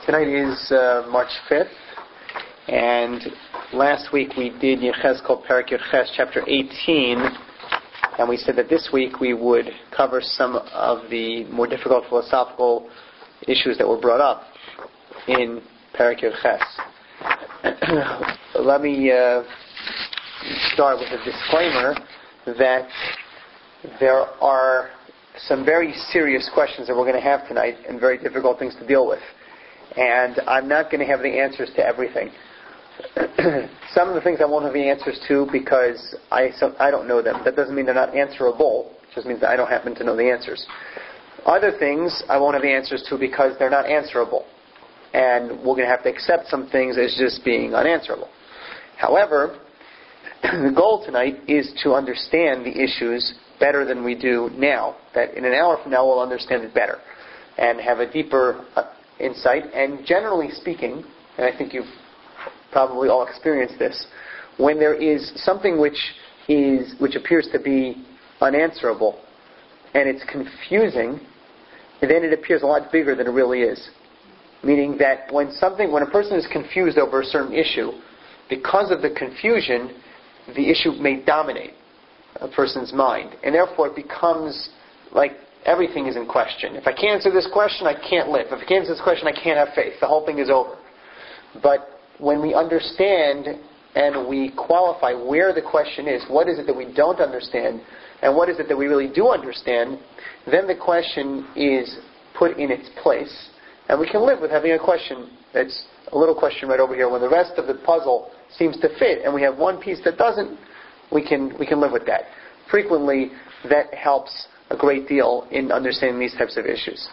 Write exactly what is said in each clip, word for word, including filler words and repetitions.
Tonight is uh, March fifth, and last week we did Yechezkel Perek Yud Ches, chapter eighteen, and we said that this week we would cover some of the more difficult philosophical issues that were brought up in Perek Yud Ches. Let me uh, start with a disclaimer that there are some very serious questions that we're going to have tonight and very difficult things to deal with. And I'm not going to have the answers to everything. Some of the things I won't have the answers to because I, so, I don't know them. That doesn't mean they're not answerable. It just means that I don't happen to know the answers. Other things I won't have the answers to because they're not answerable. And we're going to have to accept some things as just being unanswerable. However, the goal tonight is to understand the issues better than we do now. That in an hour from now we'll understand it better and have a deeper uh, insight. And generally speaking, and I think you've probably all experienced this, when there is something which is which appears to be unanswerable and it's confusing, then it appears a lot bigger than it really is. Meaning that when something, when a person is confused over a certain issue, because of the confusion, the issue may dominate a person's mind, and therefore it becomes like everything is in question. If I can't answer this question, I can't live. If I can't answer this question, I can't have faith. The whole thing is over. But when we understand and we qualify where the question is, what is it that we don't understand, and what is it that we really do understand, then the question is put in its place, and we can live with having a question that's a little question right over here. When the rest of the puzzle seems to fit, and we have one piece that doesn't, we can we can live with that. Frequently, that helps a great deal in understanding these types of issues.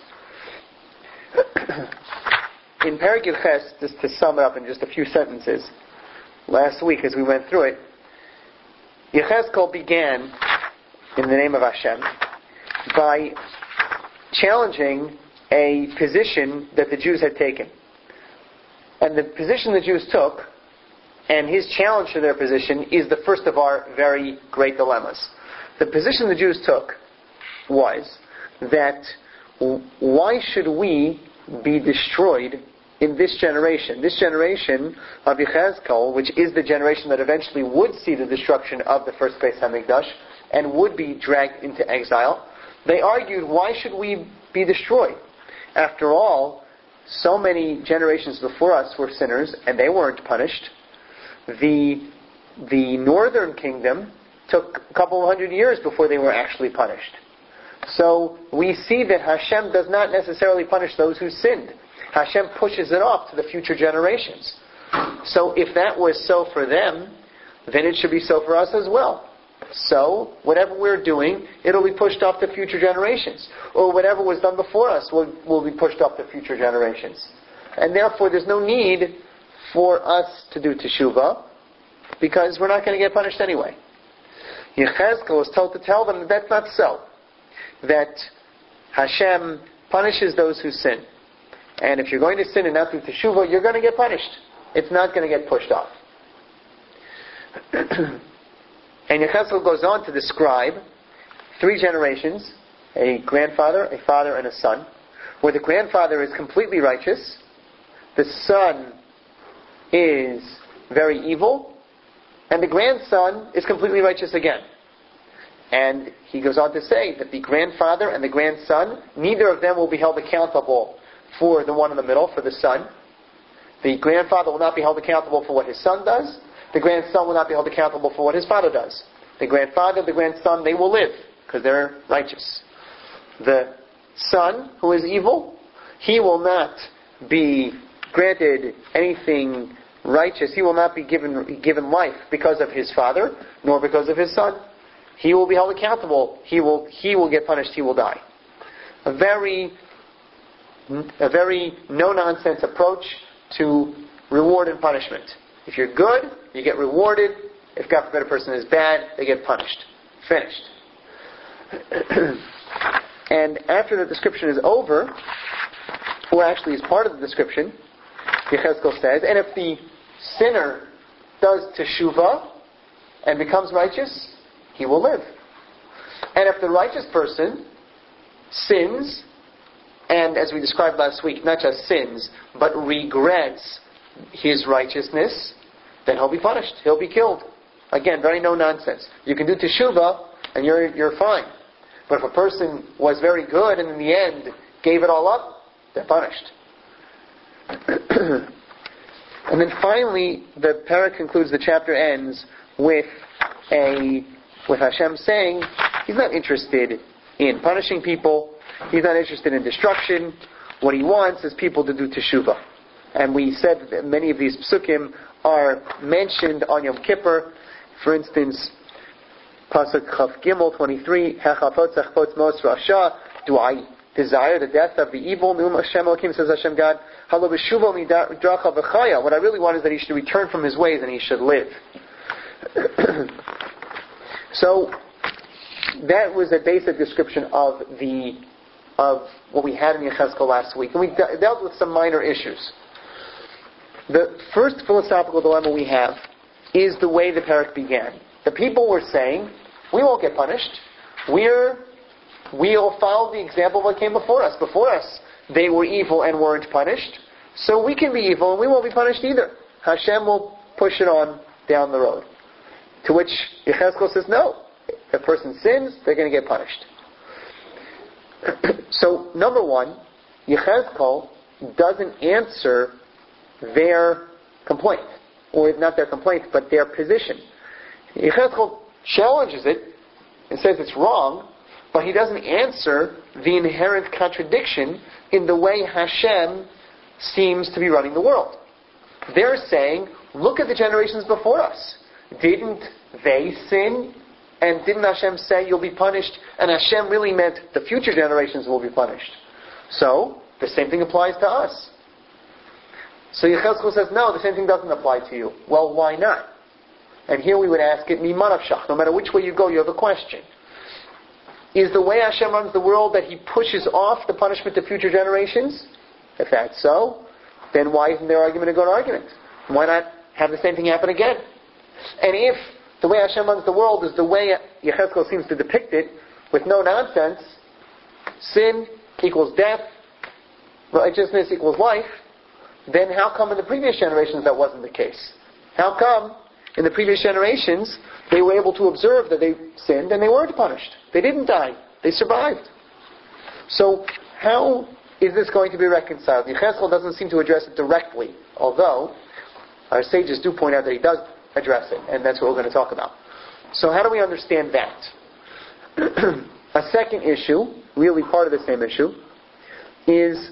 In Perek Yud Ches, just to sum it up in just a few sentences, last week as we went through it, Yechezkel began in the name of Hashem by challenging a position that the Jews had taken. And the position the Jews took, and his challenge to their position, is the first of our very great dilemmas. The position the Jews took was that why should we be destroyed in this generation? This generation of Yechezkel, which is the generation that eventually would see the destruction of the first Beis HaMikdash and would be dragged into exile, they argued, why should we be destroyed? After all, so many generations before us were sinners and they weren't punished. The, the northern kingdom took a couple of hundred years before they were actually punished. So we see that Hashem does not necessarily punish those who sinned. Hashem pushes it off to the future generations. So if that was so for them, then it should be so for us as well. So whatever we're doing, it'll be pushed off to future generations. Or whatever was done before us will, will be pushed off to future generations. And therefore there's no need for us to do teshuvah, because we're not going to get punished anyway. Yechezkel was told to tell them that that's not so. That Hashem punishes those who sin. And if you're going to sin and not do teshuvah, you're going to get punished. It's not going to get pushed off. And Yechezkel goes on to describe three generations, a grandfather, a father, and a son, where the grandfather is completely righteous, the son is very evil, and the grandson is completely righteous again. And he goes on to say that the grandfather and the grandson, neither of them will be held accountable for the one in the middle, for the son. The grandfather will not be held accountable for what his son does. The grandson will not be held accountable for what his father does. The grandfather and the grandson, they will live because they're righteous. The son, who is evil, he will not be granted anything righteous. He will not be given given life because of his father, nor because of his son. He will be held accountable. He will he will get punished. He will die. A very a very no-nonsense approach to reward and punishment. If you're good, you get rewarded. If God forbid a person is bad, they get punished. Finished. And after the description is over, or actually is part of the description, Yechezkel says, and if the sinner does teshuvah and becomes righteous, he will live. And if the righteous person sins and as we described last week, not just sins, but regrets his righteousness, then he'll be punished. He'll be killed. Again, very no nonsense. You can do teshuvah, and you're you're fine. But if a person was very good and in the end gave it all up, they're punished. And then finally, the parak concludes, the chapter ends with a with Hashem saying He's not interested in punishing people. He's not interested in destruction. What He wants is people to do teshuvah. And we said that many of these psukim are mentioned on Yom Kippur. For instance, Pasuk Chaf Gimel twenty-three, Hechafot Zechfot Mos Rasha, do I desire the death of the evil? Num Hashem Elokim, says Hashem God, Halo B'shuvo Midracha V'chaya. What I really want is that he should return from his ways and he should live. So, that was a basic description of the of what we had in Yechezkel last week. And we de- dealt with some minor issues. The first philosophical dilemma we have is the way the parak began. The people were saying, we won't get punished. We're, we'll follow the example of what came before us. Before us, they were evil and weren't punished. So we can be evil and we won't be punished either. Hashem will push it on down the road. To which Yechezkel says, no. If a person sins, they're going to get punished. So, number one, Yechezkel doesn't answer their complaint. Or not their complaint, but their position. Yechezkel challenges it and says it's wrong, but he doesn't answer the inherent contradiction in the way Hashem seems to be running the world. They're saying, look at the generations before us. Didn't they sin? And didn't Hashem say you'll be punished? And Hashem really meant the future generations will be punished. So, the same thing applies to us. So Yechezkel says, no, the same thing doesn't apply to you. Well, why not? And here we would ask it, Mimanav Shach. No matter which way you go, you have a question. Is the way Hashem runs the world that He pushes off the punishment to future generations? If that's so, then why isn't there argument a good argument? Why not have the same thing happen again? And if the way Hashem runs the world is the way Yechezkel seems to depict it, with no nonsense, sin equals death, righteousness equals life, then how come in the previous generations that wasn't the case? How come in the previous generations they were able to observe that they sinned and they weren't punished? They didn't die. They survived. So how is this going to be reconciled? Yechezkel doesn't seem to address it directly, although our sages do point out that he does address it, and that's what we're going to talk about. So how do we understand that? A second issue, really part of the same issue, is,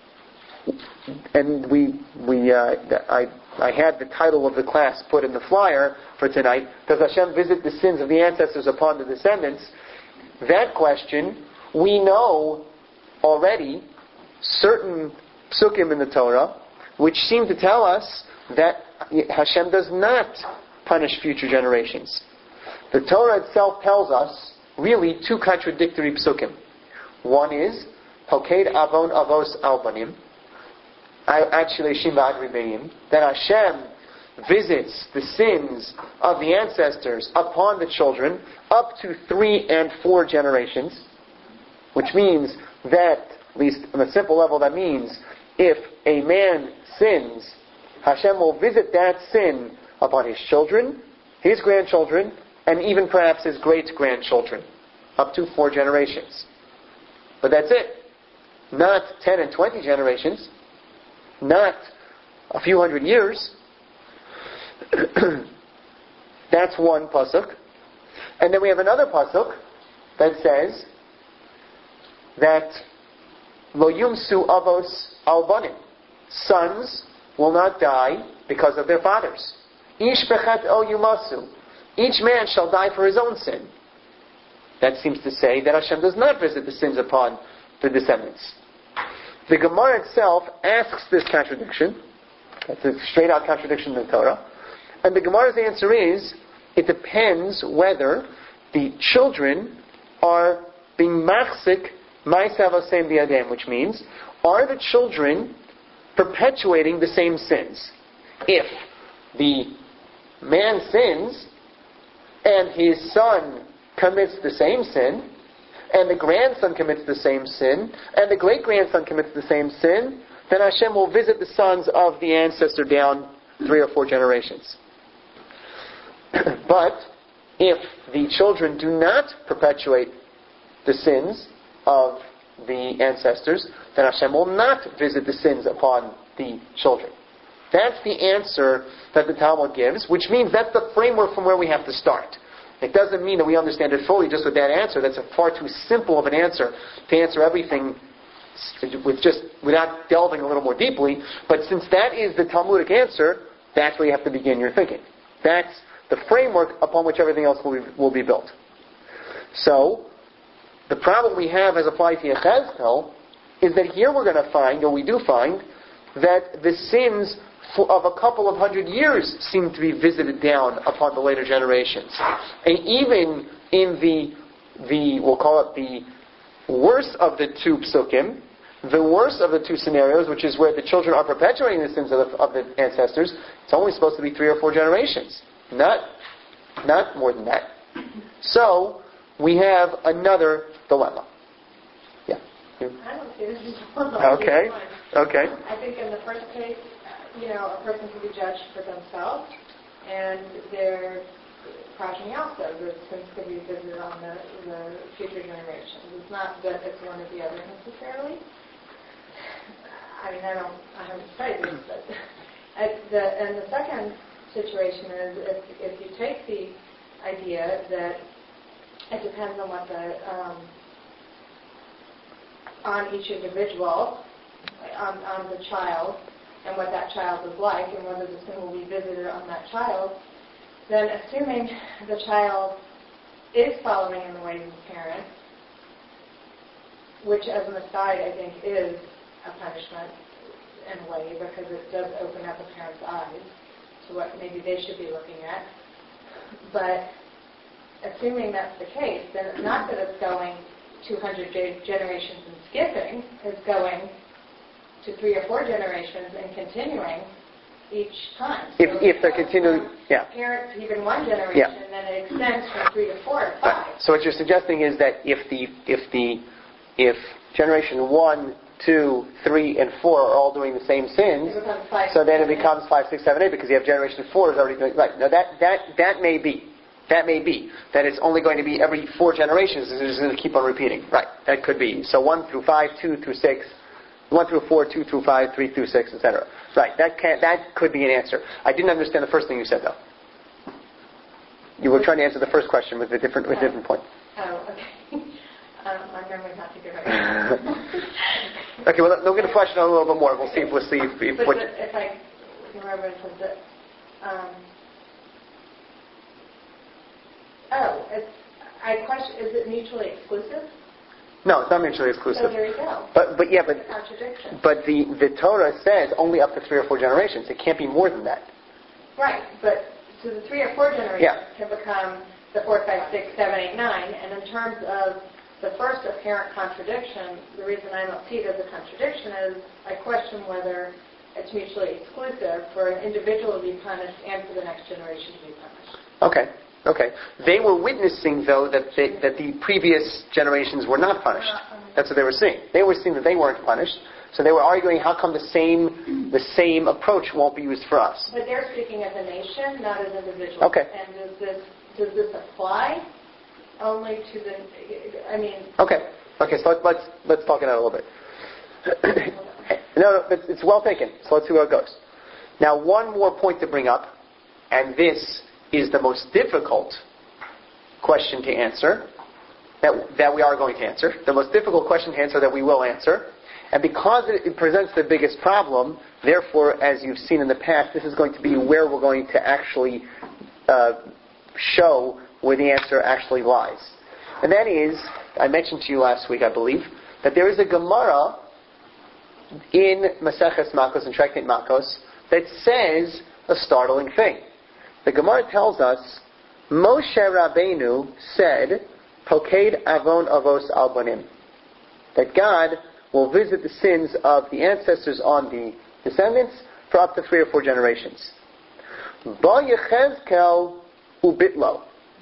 and we we uh, I I had the title of the class put in the flyer for tonight. Does Hashem visit the sins of the ancestors upon the descendants? That question, we know already certain psukim in the Torah which seem to tell us that Hashem does not punish future generations. The Torah itself tells us really two contradictory psukim. One is Hoked Avon Avos Albanim, actually Shimad Ribeim, that Hashem visits the sins of the ancestors upon the children up to three and four generations, which means that, at least on a simple level, that means if a man sins, Hashem will visit that sin upon his children, his grandchildren, and even perhaps his great-grandchildren, up to four generations. But that's it. Not ten and twenty generations. Not a few hundred years. That's one pasuk. And then we have another pasuk that says that Lo yumsu avos al banim. Sons will not die because of their fathers. Ish bechet o yumasu. Each man shall die for his own sin. That seems to say that Hashem does not visit the sins upon the descendants. The Gemara itself asks this contradiction. That's a straight-out contradiction in the Torah. And the Gemara's answer is, it depends whether the children are being machzik ma'asav asem b'yadem, which means, are the children perpetuating the same sins? If the man sins and his son commits the same sin, and the grandson commits the same sin, and the great-grandson commits the same sin, then Hashem will visit the sons of the ancestor down three or four generations. But if the children do not perpetuate the sins of the ancestors, then Hashem will not visit the sins upon the children. That's the answer that the Talmud gives, which means that's the framework from where we have to start. It doesn't mean that we understand it fully just with that answer. That's a far too simple of an answer to answer everything with just without delving a little more deeply. But since that is the Talmudic answer, that's where you have to begin your thinking. That's the framework upon which everything else will be, will be built. So, the problem we have as applied to Yechezkel is that here we're going to find, or we do find, that the sins of a couple of hundred years seem to be visited down upon the later generations. And even in the, the we'll call it the worst of the two psukim, the worst of the two scenarios, which is where the children are perpetuating the sins of the, of the ancestors, it's only supposed to be three or four generations. Not, not more than that. So, we have another dilemma. Yeah. I don't see this as a dilemma. Okay. Okay. I think in the first case, you know, a person can be judged for themselves and their progeny also. The sins can be visited on the, the future generations. It's not that it's one or the other necessarily. I mean, I don't, I haven't studied this, but I, the, and the second situation is if, if you take the idea that it depends on what the um, on each individual, on, on the child, and what that child is like, and whether the sin will be visited on that child, then assuming the child is following in the ways of the parent, which as an aside I think is a punishment in a way because it does open up a parent's eyes to what maybe they should be looking at. But assuming that's the case, then it's not that it's going two hundred generations and skipping, it's going to three or four generations and continuing each time. So if if they're continuing, yeah. Parents even one generation, yeah. and then it extends from three to four or five. Right. So what you're suggesting is that if the if the if generation one, two, three, and four are all doing the same sins, five, so then it becomes five, six, seven, eight, because you have generation four is already doing right. Now that that that may be. That may be. That it's only going to be every four generations and it's going to keep on repeating. Right. That could be. So one through five, two through six, one through four, two through five, three through six, et cetera. Right. That can that could be an answer. I didn't understand the first thing you said though. You were trying to answer the first question with a different with a different point. Oh, okay. Um, my memory's not too good right now. Okay, well, we're going to flesh it out a little bit more. We'll see if we'll see if, if but what. The, if I can remember, it says that. Um, oh, it's. I question: is it mutually exclusive? No, it's not mutually exclusive. So there you go. But but yeah, but contradiction. But the the Torah says only up to three or four generations. It can't be more than that. Right, but so the three or four generations yeah. can become the four, five, six, seven, eight, nine, and in terms of the first apparent contradiction, the reason I don't see it as a contradiction is I question whether it's mutually exclusive for an individual to be punished and for the next generation to be punished. Okay, okay. They were witnessing, though, that they, that the previous generations were not punished. That's what they were seeing. They were seeing that they weren't punished, so they were arguing how come the same the same approach won't be used for us. But they're speaking as a nation, not as individuals. Okay. And does this does this apply only to the? I mean. Okay. Okay. So let's let's, let's talk it out a little bit. no, no, it's, it's well taken. So let's see where it goes. Now, one more point to bring up, and this is the most difficult question to answer that that we are going to answer. The most difficult question to answer that we will answer. And because it, it presents the biggest problem, therefore, as you've seen in the past, this is going to be where we're going to actually uh, show where the answer actually lies. And that is, I mentioned to you last week, I believe, that there is a Gemara in Maseches Makos and Tractate Makos that says a startling thing. The Gemara tells us, Moshe Rabbeinu said, Poked avon avos al banim, that God will visit the sins of the ancestors on the descendants for up to three or four generations. Ba Yechezkel ubitlo.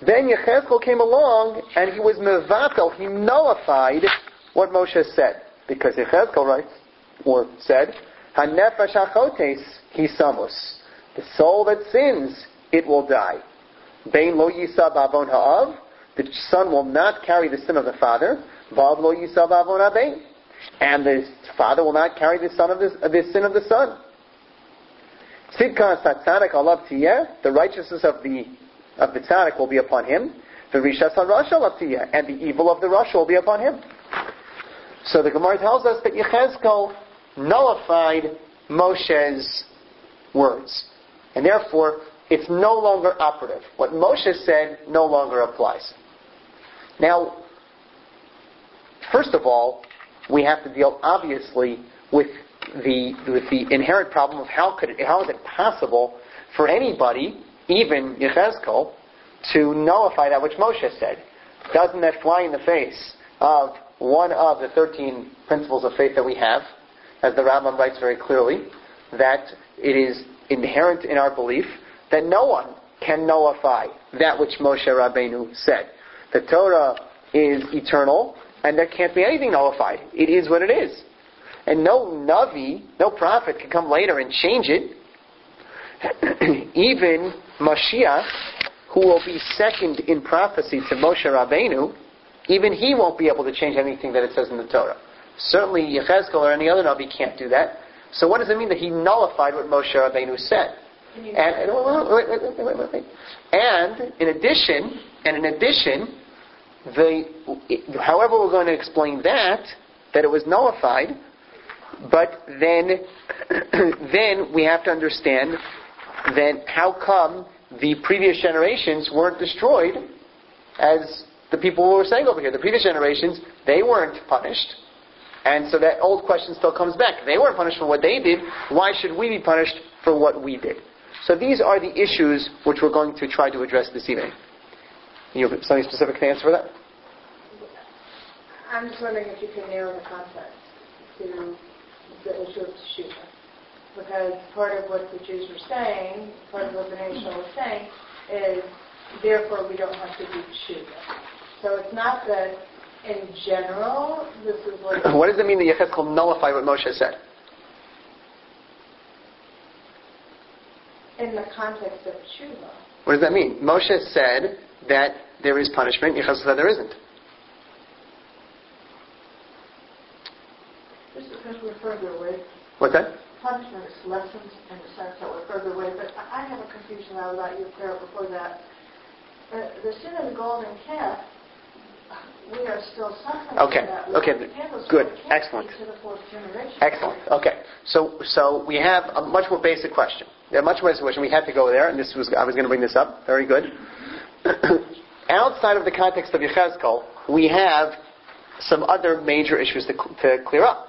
Then Yechezkel came along and he was mevatel, he nullified what Moshe said. Because Yechezkel writes, or said, HaNefesh HaChotes Hisamus. The soul that sins, it will die. Bein lo yisa b'avon ha'av. The son will not carry the sin of the father. Vav lo yisa b'avon ha'bein. And the father will not carry the son of the, the sin of the son. Tzidka satzadik alav tiyeh. The righteousness of the of the tzaddik will be upon him. The rishas harasha alav tiyeh. And the evil of the rasha will be upon him. So the Gemara tells us that Yechezkel nullified Moshe's words. And therefore, it's no longer operative. What Moshe said no longer applies. Now, first of all, we have to deal obviously with the with the inherent problem of how could it, how is it possible for anybody, even Yechezkel, to nullify that which Moshe said? Doesn't that fly in the face of one of the thirteen principles of faith that we have, as the Rambam writes very clearly, that it is inherent in our belief that no one can nullify that which Moshe Rabbeinu said. The Torah is eternal, and there can't be anything nullified. It is what it is. And no Navi, no prophet can come later and change it. Even Mashiach, who will be second in prophecy to Moshe Rabbeinu, even he won't be able to change anything that it says in the Torah. Certainly Yechezkel or any other Navi can't do that. So what does it mean that he nullified what Moshe Rabbeinu said? And, wait, wait, wait, wait, wait, wait. and in addition, and in addition, the however we're going to explain that, that it was nullified, but then then we have to understand then how come the previous generations weren't destroyed as the people were saying over here. The previous generations, they weren't punished. And so that old question still comes back. They weren't punished for what they did. Why should we be punished for what we did? So these are the issues which we're going to try to address this evening. You have something specific to answer for that? I'm just wondering if you can narrow the context to the issue of Teshuvah. Because part of what the Jews were saying, part of what the nation was saying, is therefore we don't have to do Teshuvah. So it's not that in general, this is what... What does it mean that Yechezkel nullified what Moshe said? In the context of Teshuvah. What does that mean? Moshe said that there is punishment. Yechezkel said there isn't. Just because we're further away. What's that? Punishment is lessons in the sense that we're further away. But I have a confusion now about you, Clara, before that. Uh, the sin of the golden calf, we are still suffering okay. from that. Okay. Good. Excellent. To the fourth generation. Excellent. Okay. So, so we have a much more basic question. A much more basic question. We had to go there, and this was I was going to bring this up. Very good. Outside of the context of Yechezkel, we have some other major issues to, to clear up.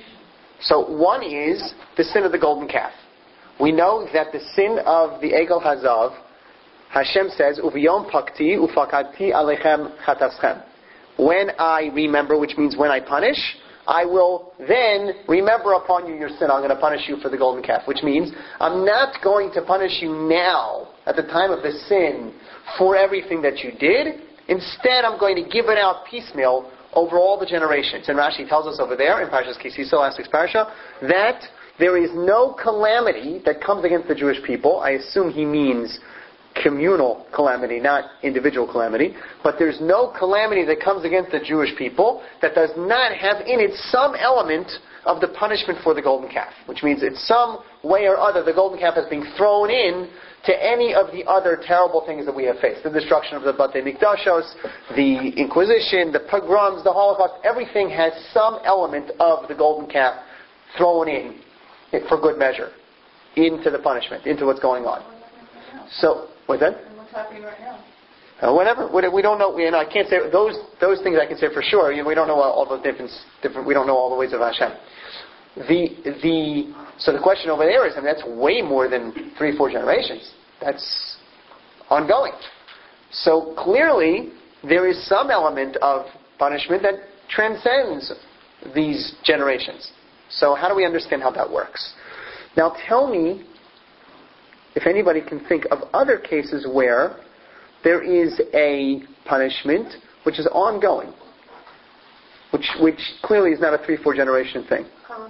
So one is the sin of the golden calf. We know that the sin of the Egel Hazav, Hashem says, "Uviyom pakti ufakati alechem chataschem." When I remember, which means when I punish, I will then remember upon you your sin. I'm going to punish you for the golden calf, which means I'm not going to punish you now at the time of the sin for everything that you did. Instead, I'm going to give it out piecemeal over all the generations. And Rashi tells us over there in Parshas Kisisa, last week's parasha, that there is no calamity that comes against the Jewish people. I assume he means communal calamity, not individual calamity. But there's no calamity that comes against the Jewish people that does not have in it some element of the punishment for the golden calf. Which means in some way or other the golden calf has been thrown in to any of the other terrible things that we have faced. The destruction of the Batei Mikdashos, the Inquisition, the pogroms, the Holocaust, everything has some element of the golden calf thrown in, for good measure, into the punishment, into what's going on. So, what's that? And what's happening right now? Uh, whatever. We don't know. You know, I can't say those those things. I can say for sure. You know, we don't know all the different different. We don't know all the ways of Hashem. The the so the question over there is, I mean, that's way more than three four generations. That's ongoing. So clearly there is some element of punishment that transcends these generations. So how do we understand how that works? Now tell me if anybody can think of other cases where there is a punishment which is ongoing, which which clearly is not a three, four generation thing.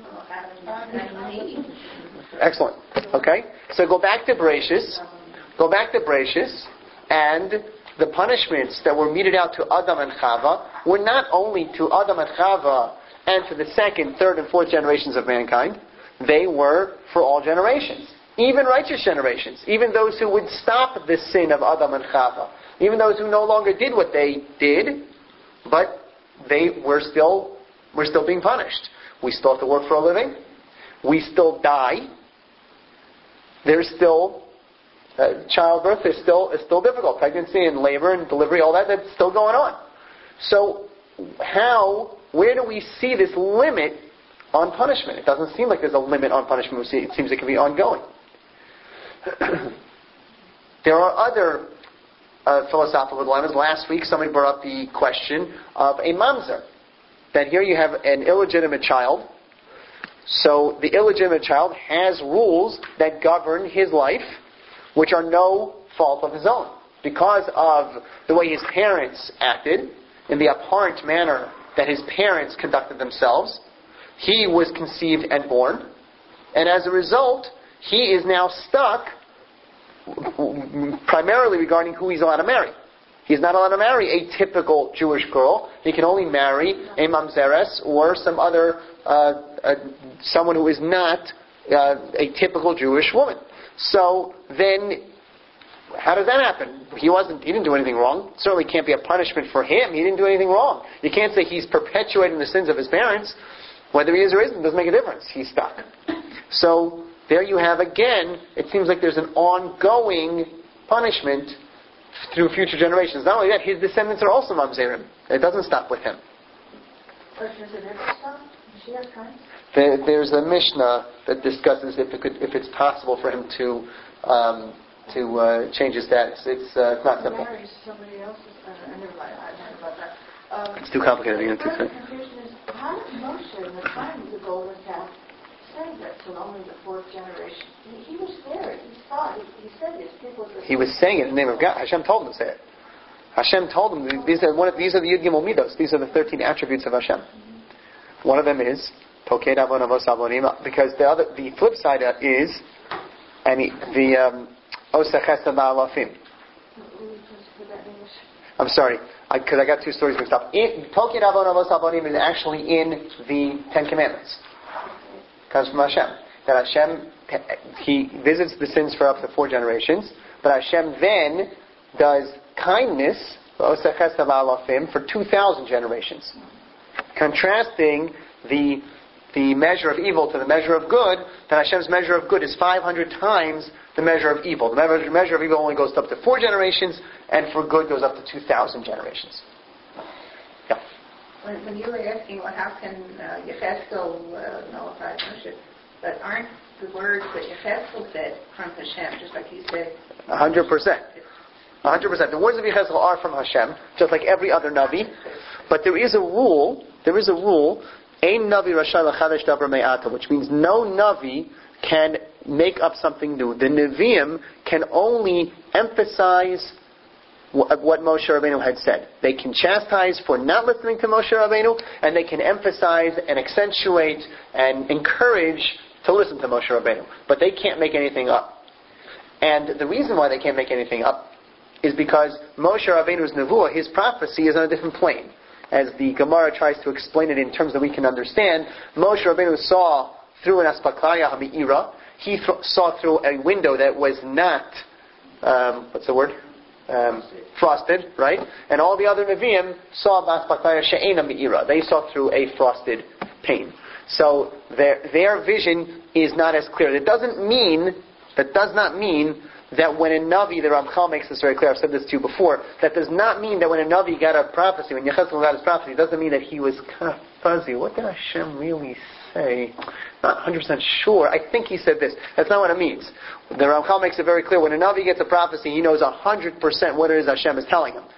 Excellent. Okay, so go back to Bereshis, go back to Bereshis, and the punishments that were meted out to Adam and Chava were not only to Adam and Chava and to the second, third, and fourth generations of mankind. They were for all generations, even righteous generations, even those who would stop the sin of Adam and Chava, even those who no longer did what they did, but they were still were still being punished. We still have to work for a living. We still die. There's still uh, childbirth is still is still difficult. Pregnancy and labor and delivery, all that, that's still going on. So how, where do we see this limit on punishment? It doesn't seem like there's a limit on punishment. It seems it can be ongoing. There are other uh, philosophical dilemmas. Last week somebody brought up the question of a mamzer. That here you have an illegitimate child. So the illegitimate child has rules that govern his life, which are no fault of his own. Because of the way his parents acted, in the abhorrent manner that his parents conducted themselves, he was conceived and born. And as a result, he is now stuck primarily regarding who he's allowed to marry. He's not allowed to marry a typical Jewish girl. He can only marry a mamzeres or some other, uh, uh, someone who is not uh, a typical Jewish woman. So then, how does that happen? He wasn't. He didn't do anything wrong. It certainly can't be a punishment for him. He didn't do anything wrong. You can't say he's perpetuating the sins of his parents. Whether he is or isn't, it doesn't make a difference. He's stuck. So there you have again. It seems like there's an ongoing punishment through future generations. Not only that, his descendants are also mamzerim. It doesn't stop with him. There, there's a Mishnah that discusses if it could, if it's possible for him to um, to uh, change his status. It's uh, not simple. It's too complicated to get into. How did Moshe, in the time of the golden calf, say that to only the fourth generation? He, he was there. He saw it. He, he said this. People. He was saying it in the name of God. Hashem told him to say it. Hashem told him these are one of these are the Yud Gimel Midos. These are the thirteen attributes of Hashem. One of them is Tokei Avon Avos Avonim, because the other, the flip side is, and the, the Oseh Chesed Ba'alafim. I'm sorry, because I, I got two stories mixed up. Tokei Avon Avos Avonim is actually in the Ten Commandments. It comes from Hashem. That Hashem, He visits the sins for up to four generations, but Hashem then does kindness, Oseh Chesed Ba'alafim, for two thousand generations. Contrasting the the measure of evil to the measure of good, then Hashem's measure of good is five hundred times the measure of evil. The measure, measure of evil only goes up to four generations, and for good goes up to two thousand generations. Yeah. When, when you were asking, well, how can uh, Yechezkel uh, nullify Moshe, but aren't the words that Yechezkel said from Hashem, just like you said? A hundred percent. A hundred percent. The words of Yechezkel are from Hashem, just like every other Navi. But there is a rule, there is a rule, Ein Navi Rashai L'Chadesh Davar Me'ata, which means no Navi can make up something new. The Nevi'im can only emphasize what Moshe Rabbeinu had said. They can chastise for not listening to Moshe Rabbeinu, and they can emphasize and accentuate and encourage to listen to Moshe Rabbeinu. But they can't make anything up. And the reason why they can't make anything up is because Moshe Rabbeinu's nevuah, his prophecy, is on a different plane. As the Gemara tries to explain it in terms that we can understand, Moshe Rabbeinu saw through an aspakaya hami'ira. He th- saw through a window that was not, um, what's the word? Um, frosted, right? And all the other Nevi'im saw aspakaya she'ena mi'ira. They saw through a frosted pane. So their their vision is not as clear. It doesn't mean, that does not mean that when a Navi, the Ramchal makes this very clear, I've said this to you before, that does not mean that when a Navi got a prophecy, when Yechezkel got his prophecy, it doesn't mean that he was kind of fuzzy. What did Hashem really say? Not one hundred percent sure. I think he said this. That's not what it means. The Ramchal makes it very clear. When a Navi gets a prophecy, he knows one hundred percent what it is Hashem is telling him.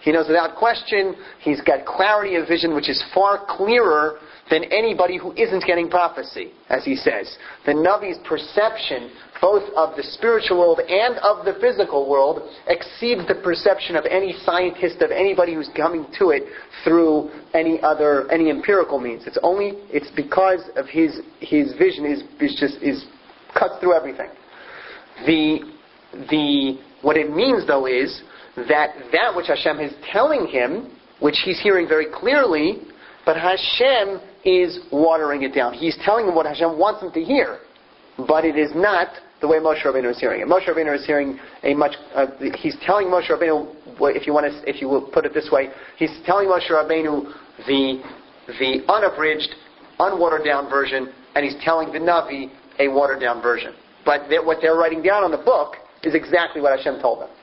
He knows without question. He's got clarity of vision, which is far clearer than anybody who isn't getting prophecy, as he says. The Navi's perception, both of the spiritual world and of the physical world, exceeds the perception of any scientist, of anybody who's coming to it through any other, any empirical means. It's only, it's because of his his vision is is just is cuts through everything. The the what it means though is that that which Hashem is telling him, which he's hearing very clearly, but Hashem is watering it down. He's telling him what Hashem wants him to hear, but it is not the way Moshe Rabbeinu is hearing it. Moshe Rabbeinu is hearing a much. Uh, he's telling Moshe Rabbeinu, if you want to, if you will put it this way, he's telling Moshe Rabbeinu the the unabridged, unwatered down version, and he's telling the Navi a watered down version. But they're, what they're writing down on the book is exactly what Hashem told them.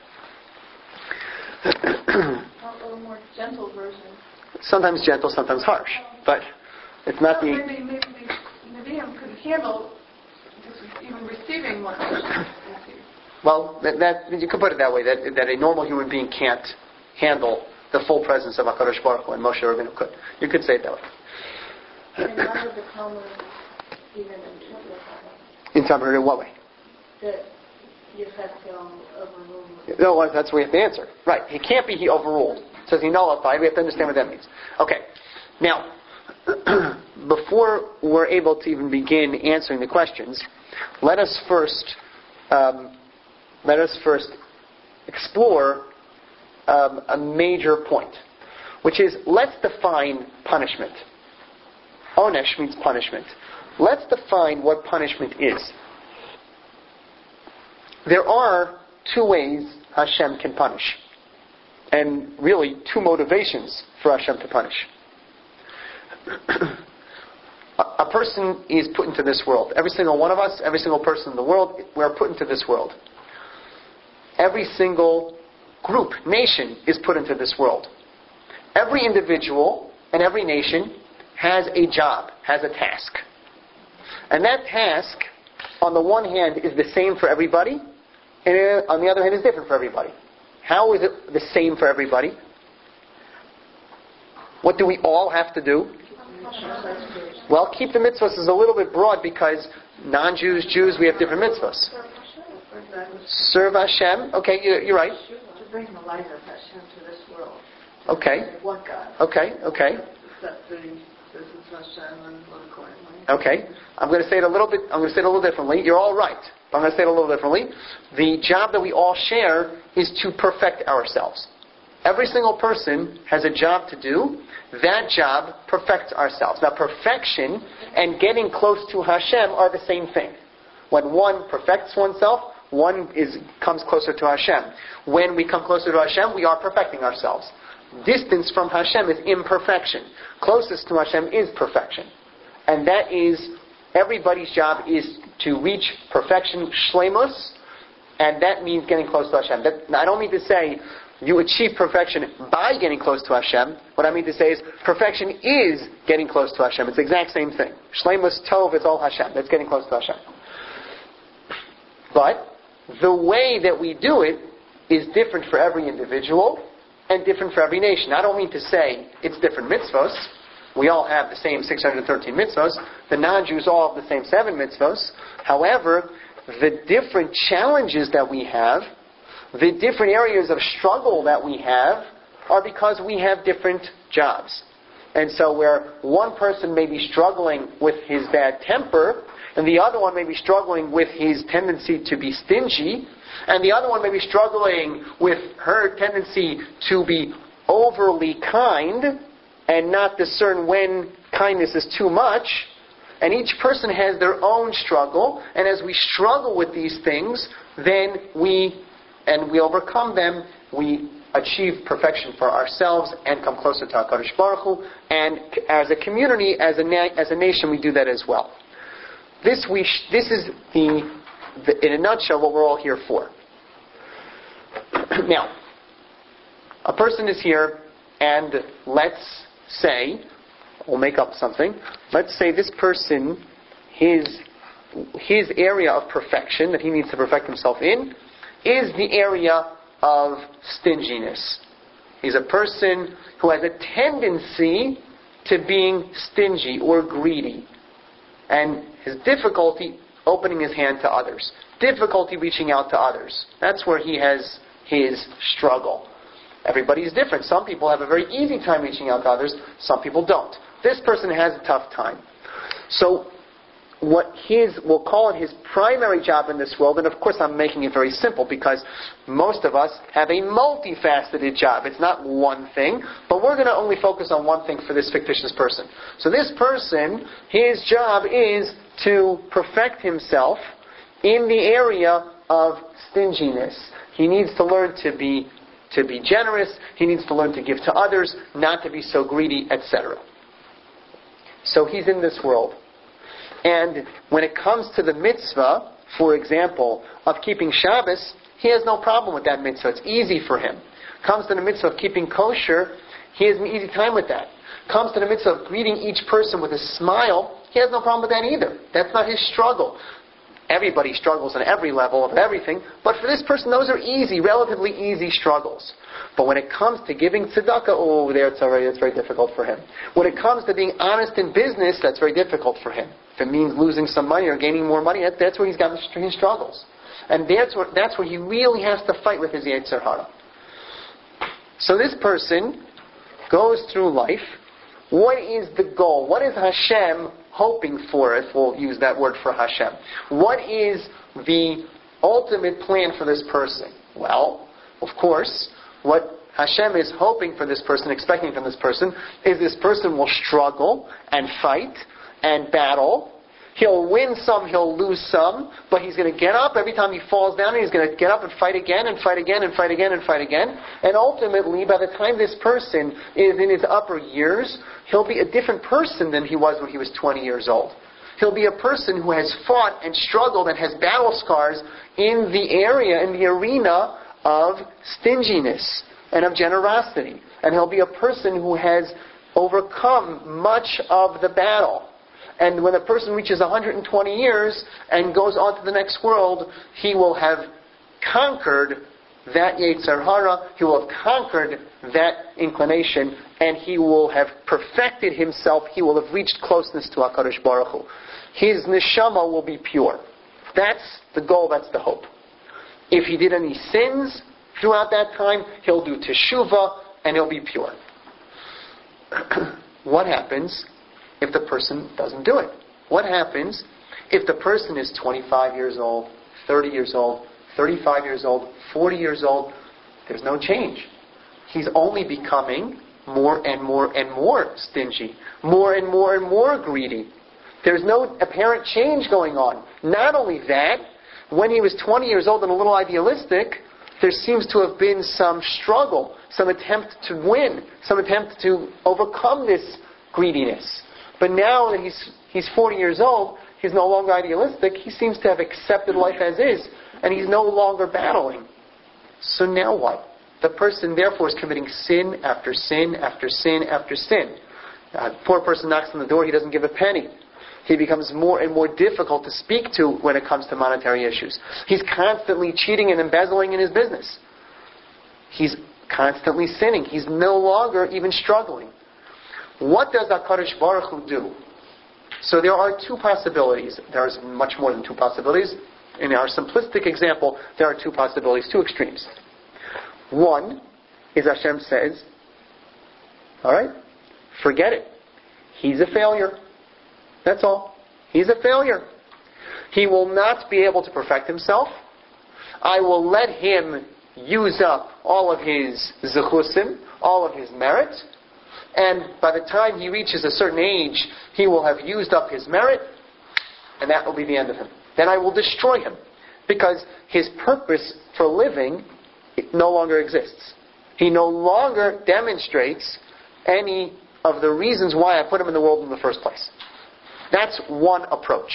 A little more gentle version. Sometimes gentle, sometimes harsh, but it's not well, the. Maybe, maybe Nevi'im couldn't handle just even receiving what Hashem received. Well, that, that you could put it that way. That that a normal human being can't handle the full presence of HaKadosh Baruch Hu, and Moshe Rabbeinu could. You could say it that way. And none of the Talmud even interpret that. Interpreted in what way? That Yechezkel overruled. No, that's what we have to answer. Right. He can't be he overruled. It says he nullified. We have to understand what that means. Okay. Now, before we're able to even begin answering the questions, let us first um, let us first explore um, a major point, which is let's define punishment. Onesh means punishment. Let's define what punishment is. There are two ways Hashem can punish, and really two motivations for Hashem to punish. A person is put into this world. Every single one of us, every single person in the world, we are put into this world. Every single group, nation, is put into this world. Every individual and every nation has a job, has a task. And that task, on the one hand, is the same for everybody, and on the other hand, is different for everybody. How is it the same for everybody? What do we all have to do? Well, keep the mitzvahs is a little bit broad because non-Jews, Jews, we have different mitzvahs. Serve Hashem. Okay, you're right. To bring the light of Hashem to this world. Okay. One God. Okay, okay. Accepting this is Hashem and live accordingly. Okay. I'm going to say it a little bit. I'm going to say it a little differently. You're all right, but I'm going to say it a little differently. The job that we all share is to perfect ourselves. Every single person has a job to do. That job perfects ourselves. Now, perfection and getting close to Hashem are the same thing. When one perfects oneself, one is comes closer to Hashem. When we come closer to Hashem, we are perfecting ourselves. Distance from Hashem is imperfection. Closest to Hashem is perfection. And that is, everybody's job is to reach perfection, shleimus, and that means getting close to Hashem. That, I don't mean to say you achieve perfection by getting close to Hashem. What I mean to say is perfection is getting close to Hashem. It's the exact same thing. Shleimus tov is all Hashem. That's getting close to Hashem. But the way that we do it is different for every individual and different for every nation. I don't mean to say it's different mitzvos. We all have the same six hundred thirteen mitzvos. The non-Jews all have the same seven mitzvos. However, the different challenges that we have, the different areas of struggle that we have, are because we have different jobs. And so where one person may be struggling with his bad temper, and the other one may be struggling with his tendency to be stingy, and the other one may be struggling with her tendency to be overly kind and not discern when kindness is too much. And each person has their own struggle, and as we struggle with these things, then we, and we overcome them, we achieve perfection for ourselves and come closer to HaKadosh Baruch Hu, and as a community, as a, na- as a nation, we do that as well. This we sh- this is the, the, in a nutshell, what we're all here for. Now, a person is here, and let's say, we'll make up something, let's say this person, his, his area of perfection that he needs to perfect himself in, is the area of stinginess. He's a person who has a tendency to being stingy or greedy. And his difficulty opening his hand to others. Difficulty reaching out to others. That's where he has his struggle. Everybody's different. Some people have a very easy time reaching out to others. Some people don't. This person has a tough time. So what his, we'll call it his primary job in this world, and of course I'm making it very simple because most of us have a multifaceted job. It's not one thing, but we're going to only focus on one thing for this fictitious person. So this person, his job is to perfect himself in the area of stinginess. He needs to learn to be to be generous. He needs to learn to give to others, not to be so greedy, et cetera. So he's in this world. And when it comes to the mitzvah, for example, of keeping Shabbos, he has no problem with that mitzvah. It's easy for him. Comes to the mitzvah of keeping kosher, he has an easy time with that. Comes to the mitzvah of greeting each person with a smile, he has no problem with that either. That's not his struggle. Everybody struggles on every level of everything, but for this person, those are easy, relatively easy struggles. But when it comes to giving tzedakah, oh, there it's already, it's very difficult for him. When it comes to being honest in business, that's very difficult for him. If it means losing some money or gaining more money, that, that's where he's got his struggles. And that's where, that's where he really has to fight with his Yetzer Hara. So this person goes through life. What is the goal? What is Hashem hoping for, if we'll use that word for Hashem? What is the ultimate plan for this person? Well, of course, what Hashem is hoping for this person, expecting from this person, is this person will struggle and fight and battle. He'll win some, he'll lose some, but he's going to get up every time he falls down, and he's going to get up and fight again and fight again and fight again and fight again. And ultimately, by the time this person is in his upper years, he'll be a different person than he was when he was twenty years old. He'll be a person who has fought and struggled and has battle scars in the area, in the arena of stinginess and of generosity. And he'll be a person who has overcome much of the battle. And when a person reaches one hundred twenty years and goes on to the next world, he will have conquered that Yetzer Hara, he will have conquered that inclination, and he will have perfected himself, he will have reached closeness to HaKadosh Baruch Hu. His neshama will be pure. That's the goal, that's the hope. If he did any sins throughout that time, he'll do teshuvah, and he'll be pure. What happens if the person doesn't do it? What happens if the person is twenty-five years old, thirty years old, thirty-five years old, forty years old? There's no change. He's only becoming more and more and more stingy, more and more and more greedy. There's no apparent change going on. Not only that, when he was twenty years old and a little idealistic, there seems to have been some struggle, some attempt to win, some attempt to overcome this greediness. But now that he's he's forty years old, he's no longer idealistic. He seems to have accepted life as is, and he's no longer battling. So now what? The person, therefore, is committing sin after sin after sin after sin. A poor person knocks on the door, he doesn't give a penny. He becomes more and more difficult to speak to when it comes to monetary issues. He's constantly cheating and embezzling in his business. He's constantly sinning. He's no longer even struggling. What does HaKadosh Baruch Hu do? So there are two possibilities. There's much more than two possibilities. In our simplistic example, there are two possibilities, two extremes. One is Hashem says, all right, forget it. He's a failure. That's all. He's a failure. He will not be able to perfect himself. I will let him use up all of his zechusim, all of his merit, and by the time he reaches a certain age, he will have used up his merit, and that will be the end of him. Then I will destroy him, because his purpose for living no longer exists. He no longer demonstrates any of the reasons why I put him in the world in the first place. That's one approach.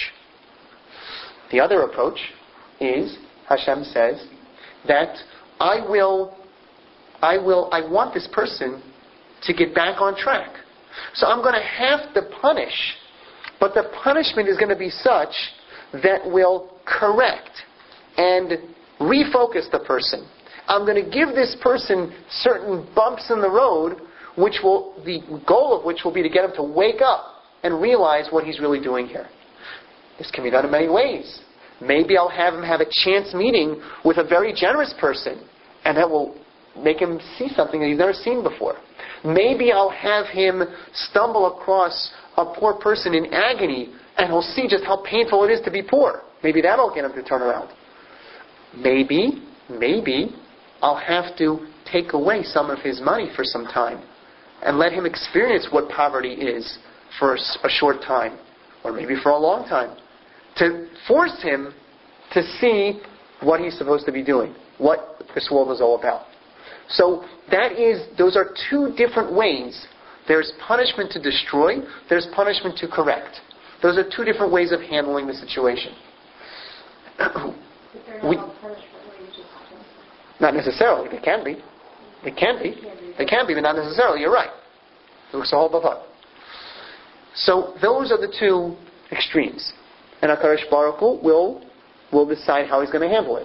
The other approach is, Hashem says, that I will, I will, I want this person to get back on track. So I'm going to have to punish, but the punishment is going to be such that will correct and refocus the person. I'm going to give this person certain bumps in the road, which will, the goal of which will be to get him to wake up and realize what he's really doing here. This can be done in many ways. Maybe I'll have him have a chance meeting with a very generous person, and that will make him see something that he's never seen before. Maybe I'll have him stumble across a poor person in agony, and he'll see just how painful it is to be poor. Maybe that'll get him to turn around. Maybe, maybe I'll have to take away some of his money for some time and let him experience what poverty is for a short time, or maybe for a long time, to force him to see what he's supposed to be doing, what this world is all about. So that is, those are two different ways. There's punishment to destroy, there's punishment to correct. Those are two different ways of handling the situation. we, not necessarily. They can be. They can be. They can be, but not necessarily. You're right. So those are the two extremes. And HaKadosh Baruch Hu will, will decide how he's going to handle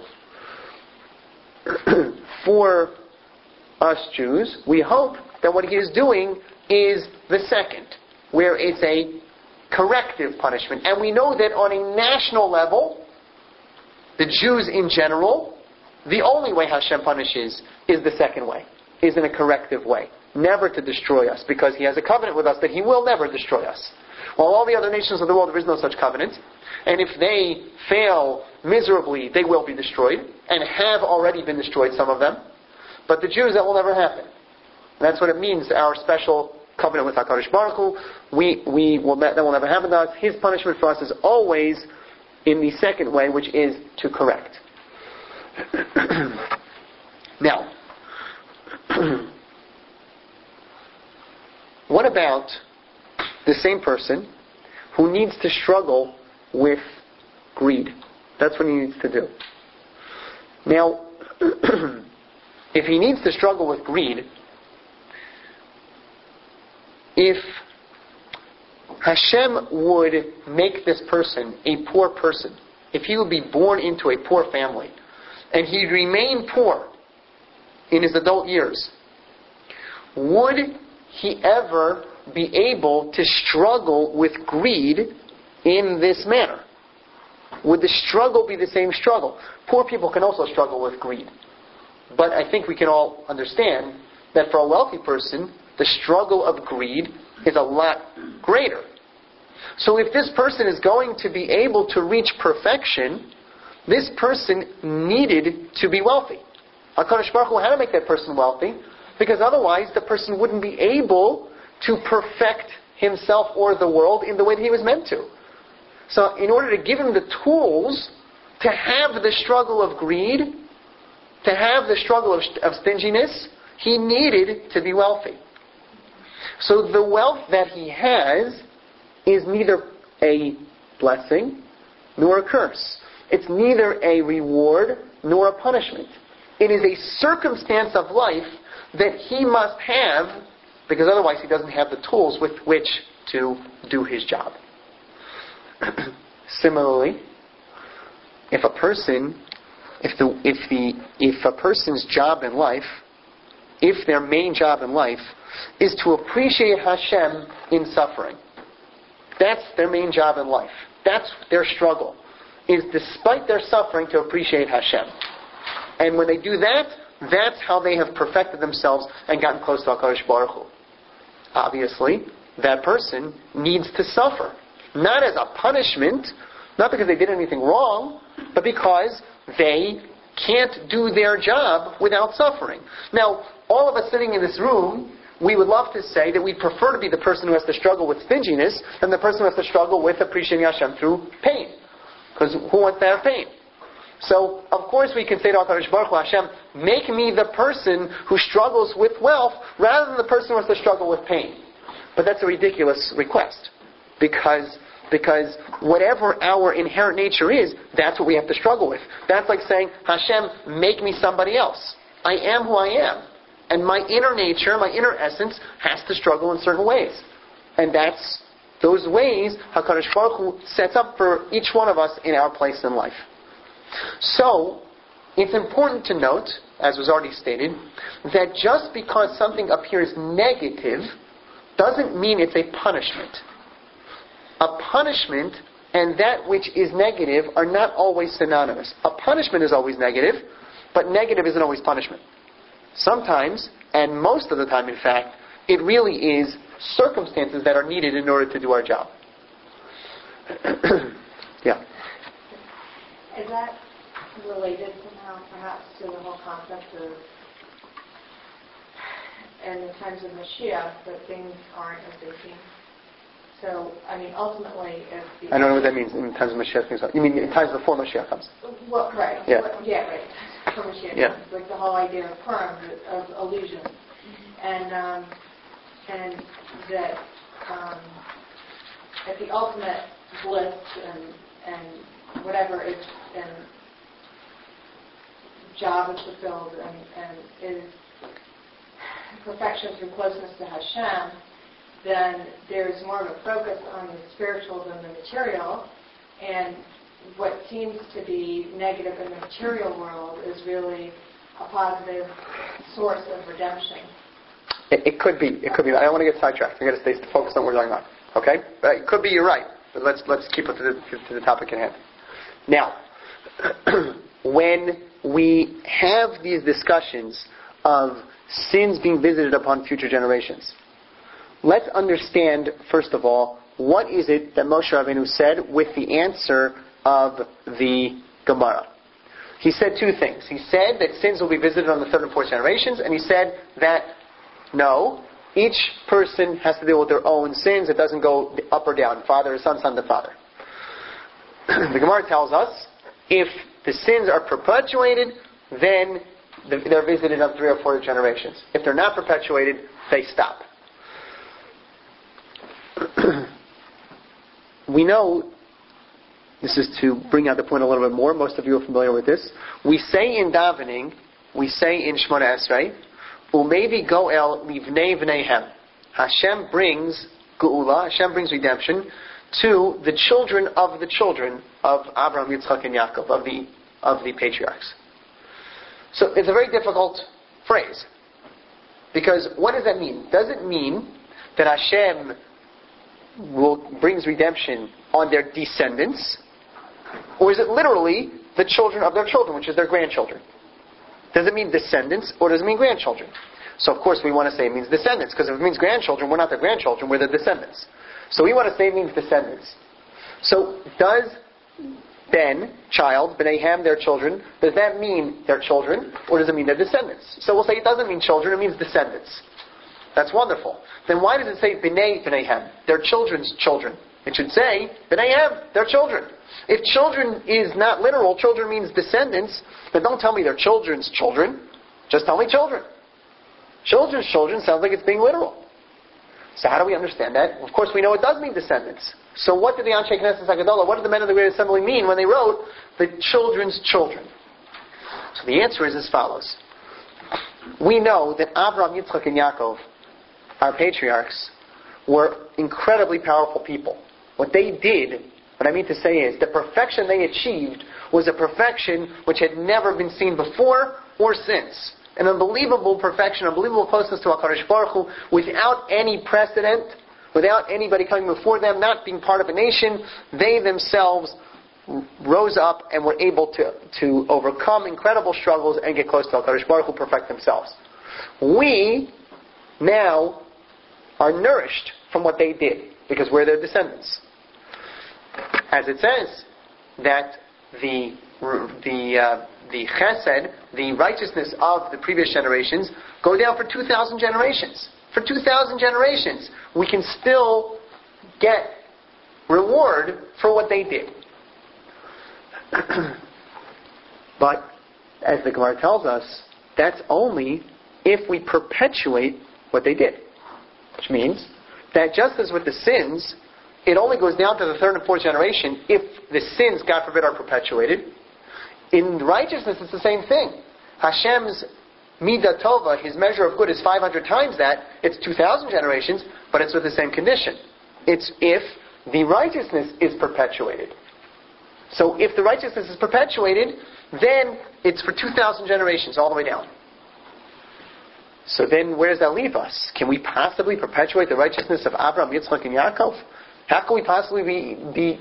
it. For us Jews, we hope that what he is doing is the second, where it's a corrective punishment. And we know that on a national level, the Jews in general, the only way Hashem punishes is the second way, is in a corrective way. Never to destroy us, because he has a covenant with us that he will never destroy us. While all the other nations of the world, there is no such covenant. And if they fail miserably, they will be destroyed, and have already been destroyed, some of them. But the Jews, that will never happen. And that's what it means, our special covenant with HaKadosh Baruch Hu. We, we will, that will never happen to us. His punishment for us is always in the second way, which is to correct. Now, what about the same person who needs to struggle with greed? That's what he needs to do. Now, if he needs to struggle with greed, if Hashem would make this person a poor person, if he would be born into a poor family, and he'd remain poor in his adult years, would he ever be able to struggle with greed in this manner? Would the struggle be the same struggle? Poor people can also struggle with greed. But I think we can all understand that for a wealthy person, the struggle of greed is a lot greater. So if this person is going to be able to reach perfection, this person needed to be wealthy. HaKadosh Baruch Hu had to make that person wealthy, because otherwise the person wouldn't be able to perfect himself or the world in the way that he was meant to. So in order to give him the tools to have the struggle of greed, to have the struggle of, of stinginess, he needed to be wealthy. So the wealth that he has is neither a blessing nor a curse. It's neither a reward nor a punishment. It is a circumstance of life that he must have, because otherwise he doesn't have the tools with which to do his job. Similarly, if a person, if the if the if a person's job in life, if their main job in life is to appreciate Hashem in suffering, that's their main job in life. That's their struggle, is despite their suffering to appreciate Hashem. And when they do that, that's how they have perfected themselves and gotten close to HaKadosh Baruch Hu. Obviously, that person needs to suffer. Not as a punishment, not because they did anything wrong, but because they can't do their job without suffering. Now, all of us sitting in this room, we would love to say that we prefer to be the person who has to struggle with stinginess than the person who has to struggle with appreciating Hashem through pain. Because who wants to have pain? So, of course, we can say to HaKadosh Baruch Hu, Hashem, make me the person who struggles with wealth rather than the person who has to struggle with pain. But that's a ridiculous request. Because, because whatever our inherent nature is, that's what we have to struggle with. That's like saying, Hashem, make me somebody else. I am who I am. And my inner nature, my inner essence, has to struggle in certain ways. And that's those ways HaKadosh Baruch Hu sets up for each one of us in our place in life. So, it's important to note, as was already stated, that just because something appears negative doesn't mean it's a punishment. A punishment and that which is negative are not always synonymous. A punishment is always negative, but negative isn't always punishment. Sometimes, and most of the time in fact, it really is circumstances that are needed in order to do our job. Yeah. Is that related somehow, perhaps, to the whole concept of, in the times of Mashiach, that things aren't as they seem? So, I mean, ultimately, if the... I don't know what that means in times of Mashiach. Things like, you mean in times before Mashiach comes? Well, right. Yeah. Well, yeah, right. Before Mashiach Yeah. comes. Like the whole idea of Purim, of illusion. And, um, and that um, at the ultimate bliss and, and whatever is, and job is fulfilled and, and is perfection through closeness to Hashem, then there's more of a focus on the spiritual than the material, and what seems to be negative in the material world is really a positive source of redemption. It, it could be. It could be. I don't want to get sidetracked. I'm going to stay focused on what we're talking about. Okay? But it could be. You're right. But let's let's keep it to the, to the topic at hand. Now, when we have these discussions of sins being visited upon future generations, let's understand, first of all, what is it that Moshe Rabbeinu said with the answer of the Gemara. He said two things. He said that sins will be visited on the third and fourth generations, and he said that, no, each person has to deal with their own sins. It doesn't go up or down, father or son, son to father. The Gemara tells us, if the sins are perpetuated, then they're visited on three or four generations. If they're not perpetuated, they stop. We know, this is to bring out the point a little bit more, most of you are familiar with this, we say in davening, we say in Shemona Esrei, Umevi goel livnei vneihem. Hashem brings geula, Hashem brings redemption to the children of the children of Abraham, Yitzchak, and Yaakov, of the of the patriarchs. So it's a very difficult phrase. Because what does that mean? Does it mean that Hashem will brings redemption on their descendants? Or is it literally the children of their children, which is their grandchildren? Does it mean descendants, or does it mean grandchildren? So of course we want to say it means descendants, because if it means grandchildren, we're not their grandchildren, we're their descendants. So we want to say it means descendants. So does Ben, child, B'nai Ham, their children, does that mean their children, or does it mean their descendants? So we'll say it doesn't mean children, it means descendants. That's wonderful. Then why does it say B'nai B'nai Ham, their children's children? It should say B'nai Ham, their children. If children is not literal, children means descendants, then don't tell me they're children's children. Just tell me children. Children's children sounds like it's being literal. So how do we understand that? Of course we know it does mean descendants. So what did the Anshe Knesset HaGadolah, what did the men of the Great Assembly mean when they wrote the children's children? So the answer is as follows. We know that Abraham, Yitzchak, and Yaakov, our patriarchs, were incredibly powerful people. What they did, what I mean to say is, the perfection they achieved was a perfection which had never been seen before or since. An unbelievable perfection, unbelievable closeness to HaKadosh Baruch Hu, without any precedent, without anybody coming before them, not being part of a nation. They themselves rose up and were able to, to overcome incredible struggles and get close to HaKadosh Baruch Hu, perfect themselves. We now are nourished from what they did, because we're their descendants. As it says, that the the uh, the chesed, the righteousness of the previous generations, go down for two thousand generations. For two thousand generations, we can still get reward for what they did. But, as the Gemara tells us, that's only if we perpetuate what they did. Which means that just as with the sins, it only goes down to the third and fourth generation if the sins, God forbid, are perpetuated. In righteousness, it's the same thing. Hashem's midah tova, his measure of good, is five hundred times that. It's two thousand generations, but it's with the same condition. It's if the righteousness is perpetuated. So if the righteousness is perpetuated, then it's for two thousand generations all the way down. So then where does that leave us? Can we possibly perpetuate the righteousness of Abraham, Yitzchak, and Yaakov? How can we possibly be, be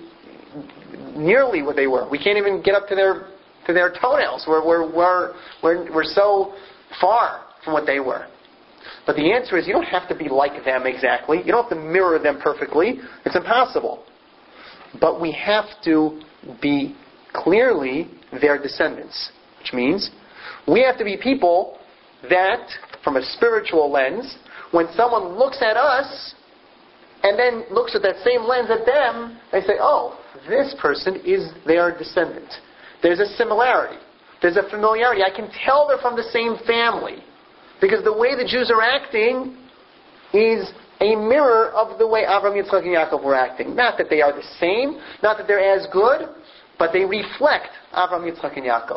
nearly what they were? We can't even get up to their to their toenails. We're, we're, we're, we're, we're so far from what they were. But the answer is you don't have to be like them exactly. You don't have to mirror them perfectly. It's impossible. But we have to be clearly their descendants. Which means we have to be people that, from a spiritual lens, when someone looks at us and then looks at that same lens at them, they say, oh, this person is their descendant. There's a similarity. There's a familiarity. I can tell they're from the same family. Because the way the Jews are acting is a mirror of the way Avraham, Yitzchak, and Yaakov were acting. Not that they are the same, not that they're as good, but they reflect Avraham, Yitzchak, and Yaakov.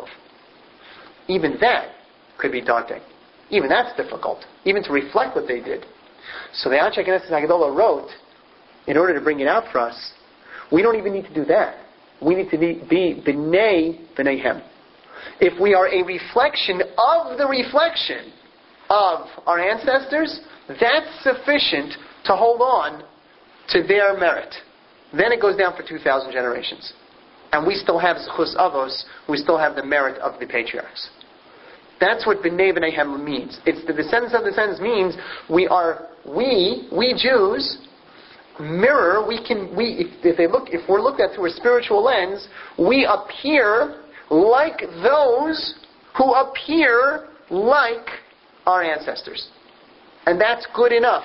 Even that could be daunting. Even that's difficult. Even to reflect what they did. So the Anshe Knesset Hagdolah wrote, in order to bring it out for us, we don't even need to do that. We need to be, be b'nei b'neihem. If we are a reflection of the reflection of our ancestors, that's sufficient to hold on to their merit. Then it goes down for two thousand generations. And we still have Zechus Avos, we still have the merit of the patriarchs. That's what B'nai B'naihem means. It's the descendants of descendants means we are, we, we Jews, mirror, we can, we, if, if they look, if we're looked at through a spiritual lens, we appear like those who appear like our ancestors. And that's good enough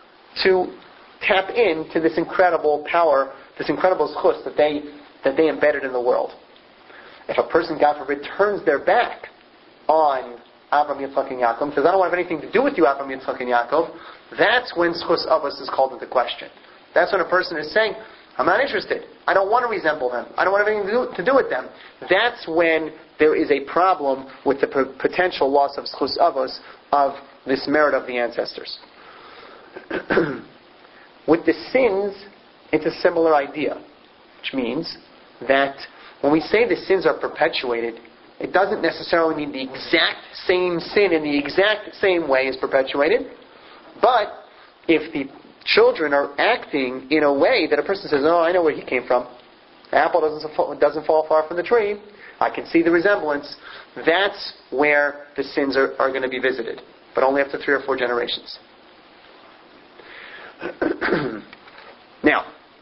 to tap into this incredible power, this incredible zchus that they, that they embedded in the world. If a person, God forbid, turns their back on Avraham, Yitzchak, and Yaakov, says, I don't want to have anything to do with you, Avraham, Yitzchak, and Yaakov, that's when zchus avos is called into question. That's when a person is saying, I'm not interested. I don't want to resemble them. I don't want to have anything to do, to do with them. That's when there is a problem with the p- potential loss of zchus avos, of this merit of the ancestors. With the sins, it's a similar idea. Which means that when we say the sins are perpetuated, it doesn't necessarily mean the exact same sin in the exact same way is perpetuated. But if the children are acting in a way that a person says, oh, I know where he came from. The apple doesn't fall, doesn't fall far from the tree. I can see the resemblance. That's where the sins are, are going to be visited. But only after three or four generations. Now,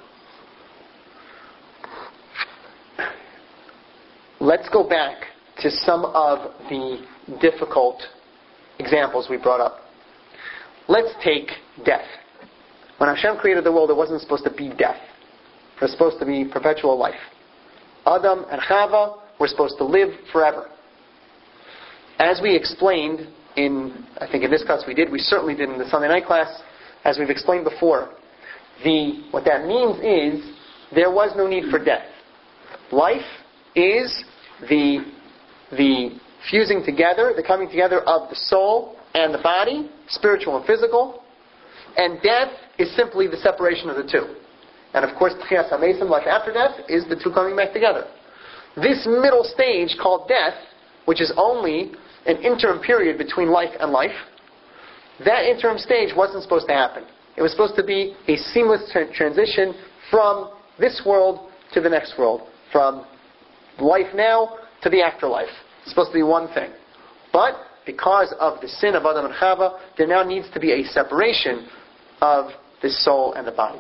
let's go back to some of the difficult examples we brought up. Let's take death. When Hashem created the world, it wasn't supposed to be death. It was supposed to be perpetual life. Adam and Chava were supposed to live forever. As we explained in, I think in this class we did, we certainly did in the Sunday night class, as we've explained before, the what that means is there was no need for death. Life is the the fusing together, the coming together of the soul and the body, spiritual and physical, and death is simply the separation of the two. And of course, Tchias HaMesim, life after death, is the two coming back together. This middle stage called death, which is only an interim period between life and life, that interim stage wasn't supposed to happen. It was supposed to be a seamless tra- transition from this world to the next world, from life now to the afterlife. It's supposed to be one thing. But because of the sin of Adam and Chava, there now needs to be a separation of the soul and the body.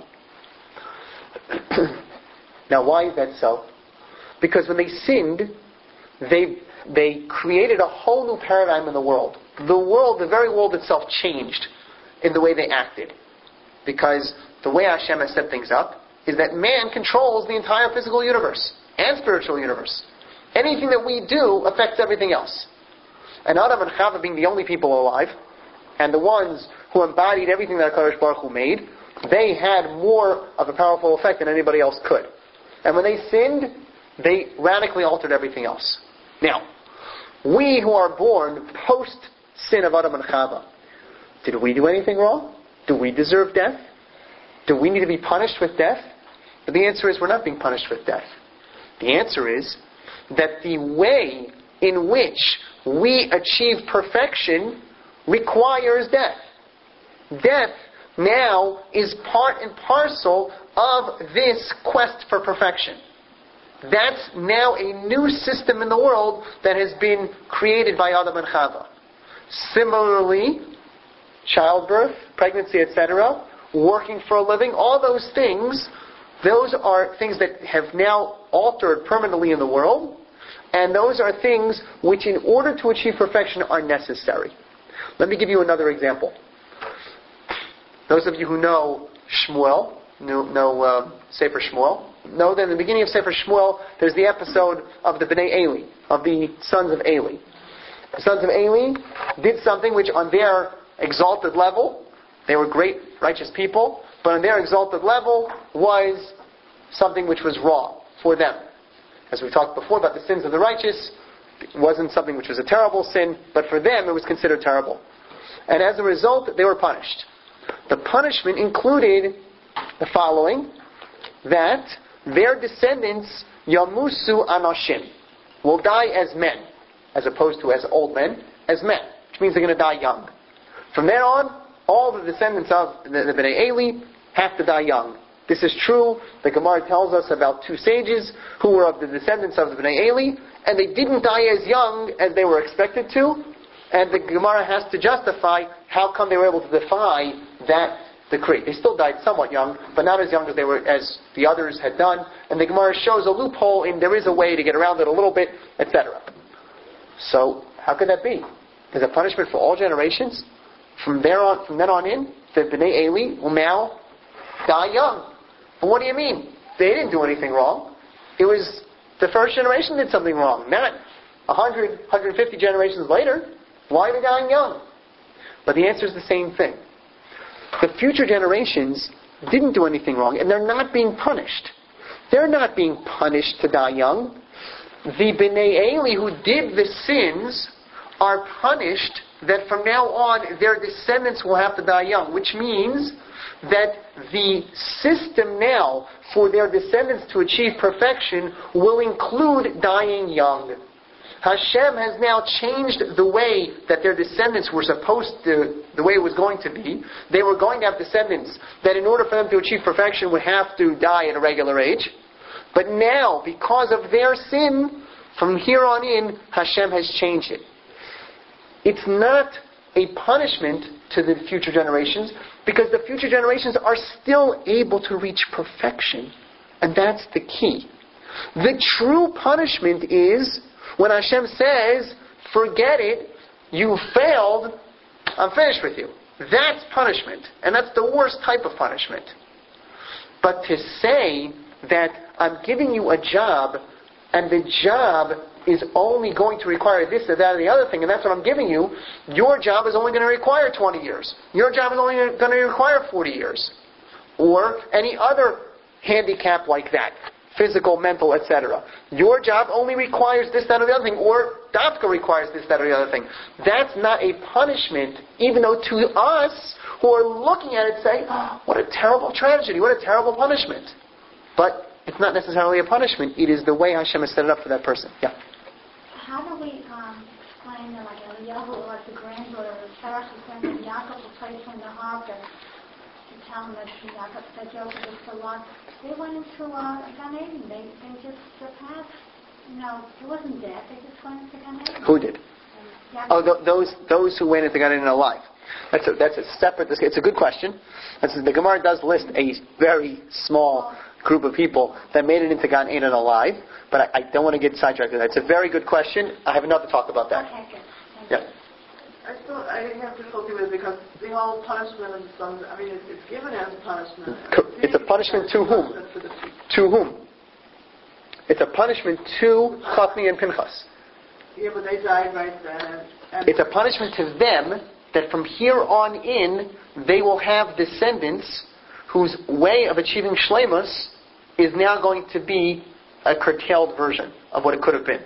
Now, why is that so? Because when they sinned, they they created a whole new paradigm in the world. The world, the very world itself, changed in the way they acted. Because the way Hashem has set things up is that man controls the entire physical universe and spiritual universe. Anything that we do affects everything else. And Adam and Chava being the only people alive, and the ones who embodied everything that HaKadosh Baruch Hu made, they had more of a powerful effect than anybody else could. And when they sinned, they radically altered everything else. Now, we who are born post-sin of Adam and Chava, did we do anything wrong? Do we deserve death? Do we need to be punished with death? But the answer is we're not being punished with death. The answer is that the way in which we achieve perfection requires death. Death now is part and parcel of this quest for perfection. That's now a new system in the world that has been created by Adam and Chava. Similarly, childbirth, pregnancy, et cetera, working for a living, all those things, those are things that have now altered permanently in the world, and those are things which, in order to achieve perfection, are necessary. Let me give you another example. Those of you who know Shmuel, know, know uh, Sefer Shmuel, know that in the beginning of Sefer Shmuel, there's the episode of the Bnei Eli, of the sons of Eli. The sons of Eli did something which on their exalted level, they were great, righteous people, but on their exalted level was something which was wrong for them. As we talked before about the sins of the righteous, it wasn't something which was a terrible sin, but for them it was considered terrible. And as a result, they were punished. The punishment included the following, that their descendants, Yamusu Anashim, will die as men, as opposed to as old men, as men, which means they're going to die young. From there on, all the descendants of the, the Bnei Eli have to die young. This is true. The Gemara tells us about two sages who were of the descendants of the Bnei Eli, and they didn't die as young as they were expected to, and the Gemara has to justify how come they were able to defy that decree. They still died somewhat young, but not as young as they were as the others had done, and the Gemara shows a loophole in there is a way to get around it a little bit, et cetera. So, how could that be? There's a punishment for all generations? From there on, from then on in, the Bnei Eli will now die young. But what do you mean? They didn't do anything wrong. It was the first generation did something wrong. Not one hundred, one hundred fifty generations later. Why are they dying young? But the answer is the same thing. The future generations didn't do anything wrong, and they're not being punished. They're not being punished to die young. The Bnei Eli who did the sins are punished that from now on their descendants will have to die young, which means that the system now for their descendants to achieve perfection will include dying young. Hashem has now changed the way that their descendants were supposed to, the way it was going to be. They were going to have descendants that in order for them to achieve perfection would have to die at a regular age. But now, because of their sin, from here on in, Hashem has changed it. It's not a punishment to the future generations, because the future generations are still able to reach perfection. And that's the key. The true punishment is when Hashem says, forget it, you failed, I'm finished with you. That's punishment. And that's the worst type of punishment. But to say that I'm giving you a job, and the job is only going to require this or that or the other thing, and that's what I'm giving you, your job is only going to require twenty years. Your job is only going to require forty years. Or any other handicap like that. Physical, mental, et cetera. Your job only requires this, that, or the other thing. Or Dafka requires this, that, or the other thing. That's not a punishment, even though to us, who are looking at it, say, oh, what a terrible tragedy, what a terrible punishment. But it's not necessarily a punishment. It is the way Hashem has set it up for that person. Yeah. How do we um, explain that, like Eliyahu, like the granddaughter of Sarah, who sent him Yaakov to place him in the ark and to tell him that Yaakov said Joseph was so long? They went into uh, Gan Eden. They, they just surpassed. You know, it wasn't death. They just went into Gan Eden. Who did? Oh, th- those those who went into Gan Eden alive. That's a, that's a separate. It's a good question. That's, the Gemara does list a very small group of people that made it into Gan Eden alive, but I, I don't want to get sidetracked with that. It's a very good question. I have enough to talk about that. Okay, good. Thank Yeah. I still I have difficulty with it because the whole punishment and some I mean it, it's given as a punishment. It's a punishment to whom? To whom? It's a punishment to Chafni and Pinchas. Yeah, but they died right then. And It's a punishment to them that from here on in they will have descendants whose way of achieving shleimus is now going to be a curtailed version of what it could have been.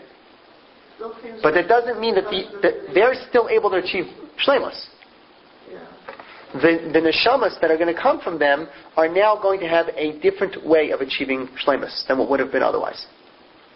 But that doesn't mean that, the, that they're still able to achieve shleimus. Yeah. The, the neshamas that are going to come from them are now going to have a different way of achieving shleimus than what would have been otherwise.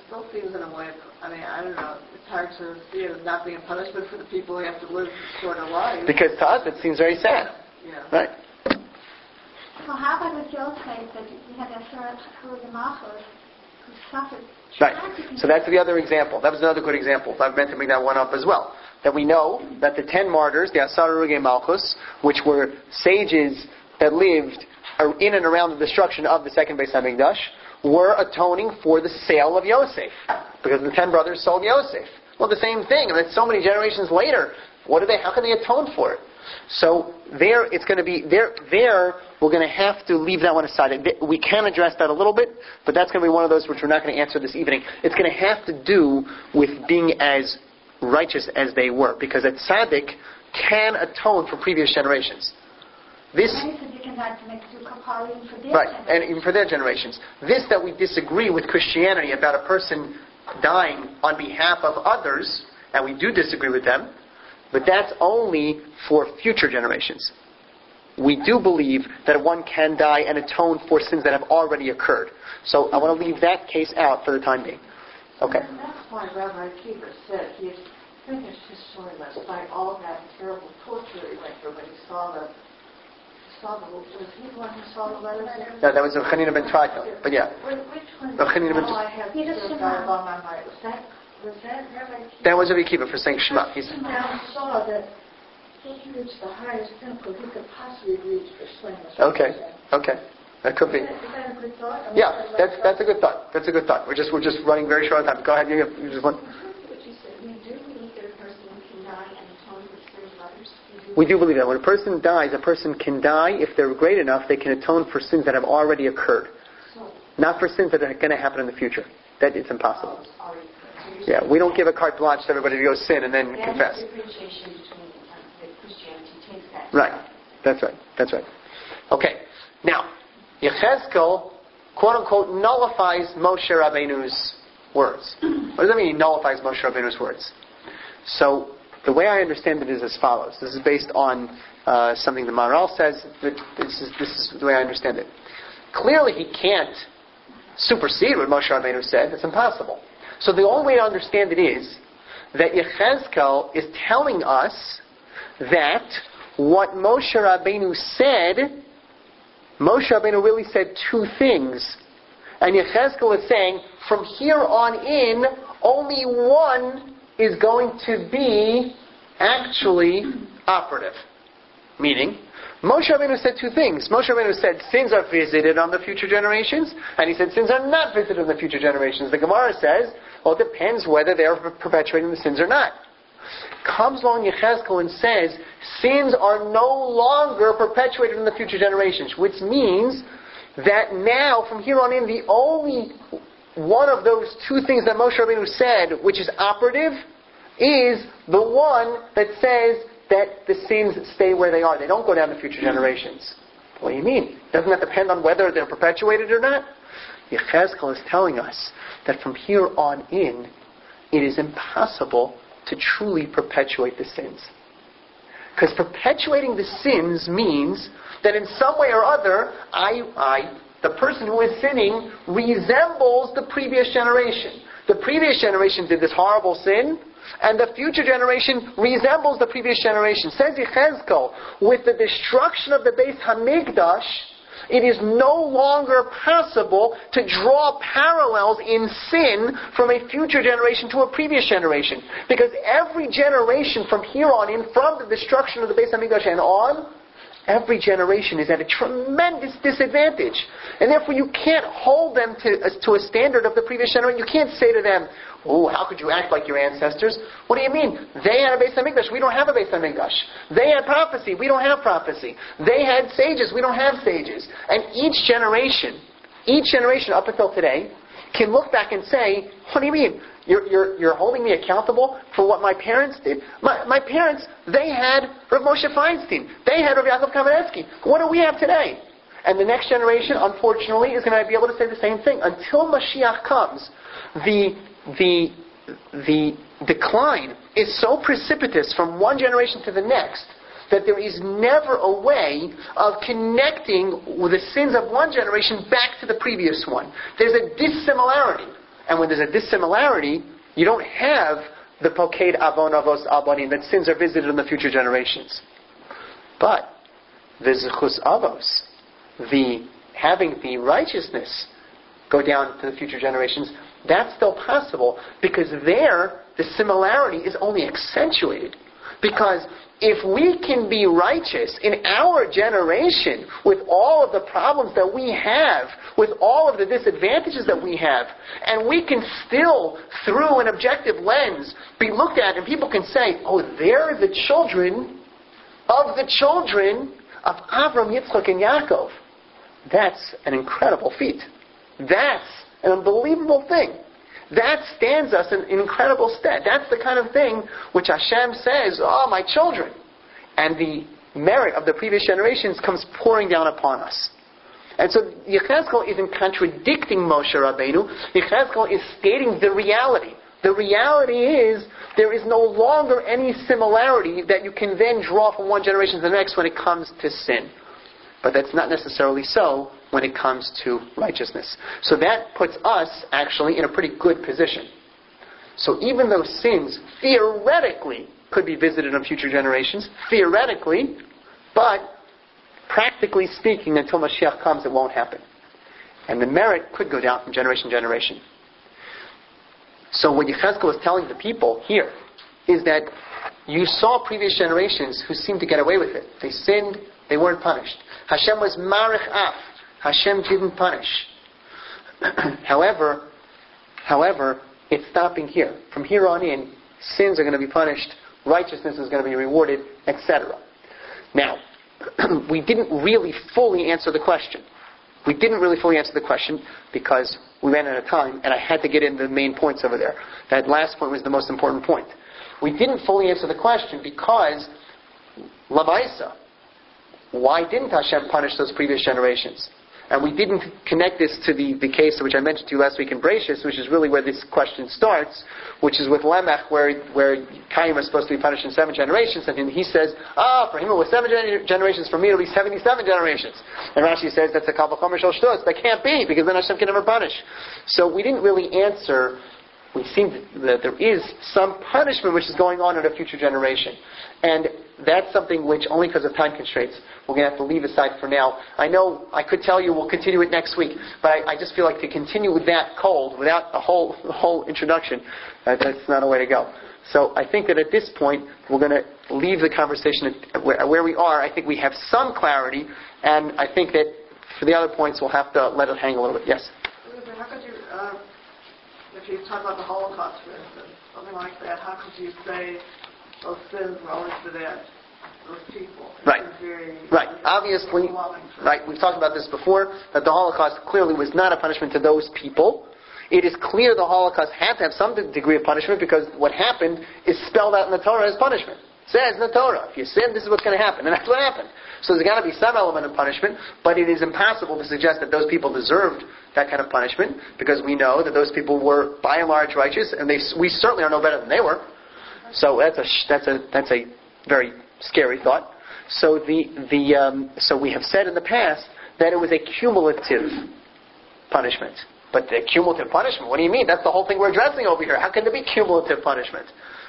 still feels in a way, I mean, I don't know, it's hard to see it as not being a punishment for the people who have to live shorter lives. Because to us it seems very sad. Yeah. Right? Well, how about with Yosef, that you had a third Malchus who suffered Right. tragically? So that's the other example. That was another good example. I meant to bring that one up as well. That we know that the ten martyrs, the Asar Urugei Malchus, which were sages that lived in and around the destruction of the second Beis Hamikdash, were atoning for the sale of Yosef. Because the ten brothers sold Yosef. Well, the same thing. And it's so many generations later. What do they, how can they atone for it? So there, it's going to be, there, there, we're going to have to leave that one aside. We can address that a little bit, but that's going to be one of those which we're not going to answer this evening. It's going to have to do with being as righteous as they were. Because a tzaddik can atone for previous generations. This, right, and even for their generations. This that we disagree with Christianity about a person dying on behalf of others, and we do disagree with them, but that's only for future generations. We do believe that one can die and atone for sins that have already occurred. So I want to leave that case out for the time being. Okay. And that's why Rabbi Akiva said he had finished his story last night, all that terrible torture he went through when he saw the Saw the, was he the one who saw the letters? No, that was Rav Chanina ben Traitel. But yeah. Which one? Rav Chanina ben Oh, I have to dive on my mind. Was that, was that Rabbi Akiva? That was Rabbi Akiva for saying Shema. He's, now saw that he reached the highest pinnacle he could possibly reach for slaying us. okay, okay. That could be. Is that, is that a good thought? I mean, Yeah, that's that's a good thought. That's a good thought. We're just we're just running very short on time. Go ahead. You, you just want. What you said, we do believe that a person can die and atone for sins of others. We do believe that. When a person dies, a person can die, if they're great enough, they can atone for sins that have already occurred. Not for sins that are going to happen in the future. That it's impossible. Yeah, we don't give a carte blanche to everybody to go sin and then confess. Differentiation between that Christianity takes that. Right. That's right. That's right. Okay. Now, Yechezkel, quote unquote, nullifies Moshe Rabbeinu's words. What does that mean? He nullifies Moshe Rabbeinu's words. So, the way I understand it is as follows. This is based on uh, something the Maharal says. But this is this is the way I understand it. Clearly, he can't supersede what Moshe Rabbeinu said. It's impossible. So the only way to understand it is that Yechezkel is telling us that what Moshe Rabbeinu said, Moshe Rabbeinu really said two things. And Yechezkel is saying, from here on in, only one is going to be actually operative. Meaning, Moshe Rabbeinu said two things. Moshe Rabbeinu said sins are visited on the future generations, and he said sins are not visited on the future generations. The Gemara says, well, it depends whether they are perpetuating the sins or not. Comes along Yechezkel and says, sins are no longer perpetuated in the future generations, which means that now, from here on in, the only one of those two things that Moshe Rabbeinu said, which is operative, is the one that says that the sins stay where they are. They don't go down to future generations. What do you mean? Doesn't that depend on whether they're perpetuated or not? Yechezkel is telling us that from here on in, it is impossible to truly perpetuate the sins. Because perpetuating the sins means that in some way or other, I, I, the person who is sinning, resembles the previous generation. The previous generation did this horrible sin, and the future generation resembles the previous generation. Says Yechezkel, with the destruction of the Beis Hamikdash, it is no longer possible to draw parallels in sin from a future generation to a previous generation. Because every generation from here on in, from the destruction of the Beis Hamikdash and on, every generation is at a tremendous disadvantage. And therefore you can't hold them to, uh, to a standard of the previous generation. You can't say to them, oh, how could you act like your ancestors? What do you mean? They had a Beis Hamikdash. We don't have a Beis Hamikdash. They had prophecy. We don't have prophecy. They had sages. We don't have sages. And each generation, each generation up until today, can look back and say, what do you mean? You're, you're, you're holding me accountable for what my parents did? My, my parents, they had Rav Moshe Feinstein. They had Rav Yaakov Kamenetsky. What do we have today? And the next generation, unfortunately, is going to be able to say the same thing. Until Mashiach comes, the the the decline is so precipitous from one generation to the next that there is never a way of connecting with the sins of one generation back to the previous one. There's a dissimilarity. And when there's a dissimilarity, you don't have the Poked Avon Avos Abanim, that sins are visited in the future generations. But the Zechus Avos, the having the righteousness go down to the future generations, that's still possible, because there the similarity is only accentuated. Because if we can be righteous in our generation with all of the problems that we have, with all of the disadvantages that we have, and we can still, through an objective lens, be looked at and people can say, oh, they're the children of the children of Avram, Yitzchak, and Yaakov. That's an incredible feat. That's an unbelievable thing. That stands us in incredible stead. That's the kind of thing which Hashem says, oh, my children. And the merit of the previous generations comes pouring down upon us. And so Yechezkel isn't contradicting Moshe Rabbeinu. Yechezkel is stating the reality. The reality is there is no longer any similarity that you can then draw from one generation to the next when it comes to sin. But that's not necessarily so when it comes to righteousness. So that puts us actually in a pretty good position. So even though sins theoretically could be visited on future generations, theoretically, but practically speaking, until Mashiach comes, it won't happen. And the merit could go down from generation to generation. So what Yechezkel is telling the people here is that you saw previous generations who seemed to get away with it. They sinned, they weren't punished. Hashem was marich af. Hashem didn't punish. however, however, it's stopping here. From here on in, sins are going to be punished, righteousness is going to be rewarded, et cetera. Now, we didn't really fully answer the question. We didn't really fully answer the question because we ran out of time, and I had to get in the main points over there. That last point was the most important point. We didn't fully answer the question because Lamaisa, why didn't Hashem punish those previous generations? And we didn't connect this to the, the case which I mentioned to you last week in Bereishis, which is really where this question starts, which is with Lamech, where where Cain was supposed to be punished in seven generations, and he says, ah, for him it was seven gen- generations, for me it'll be seventy-seven generations. And Rashi says that's a kal v'chomer shel shtus. That can't be, because then Hashem can never punish. So we didn't really answer. We seem that there is some punishment which is going on in a future generation. And that's something which, only because of time constraints, we're going to have to leave aside for now. I know I could tell you we'll continue it next week, but I, I just feel like to continue with that cold, without a whole a whole introduction, uh, that's not a way to go. So I think that at this point, we're going to leave the conversation at where, where we are. I think we have some clarity, and I think that for the other points, we'll have to let it hang a little bit. Yes? How could you, uh, if you talk about the Holocaust, for instance, something like that, how could you say those sins were always for that, those people? Right. Very, right. Obviously, right. We've talked about this before, that the Holocaust clearly was not a punishment to those people. It is clear the Holocaust had to have some degree of punishment because what happened is spelled out in the Torah as punishment. It says in the Torah, if you sin, this is what's going to happen. And that's what happened. So there's got to be some element of punishment, but it is impossible to suggest that those people deserved that kind of punishment, because we know that those people were by and large righteous, and they, we certainly are no better than they were. So that's a that's a that's a very scary thought. So the the um, so we have said in the past that it was a cumulative punishment. But the cumulative punishment, what do you mean? That's the whole thing we're addressing over here. How can there be cumulative punishment?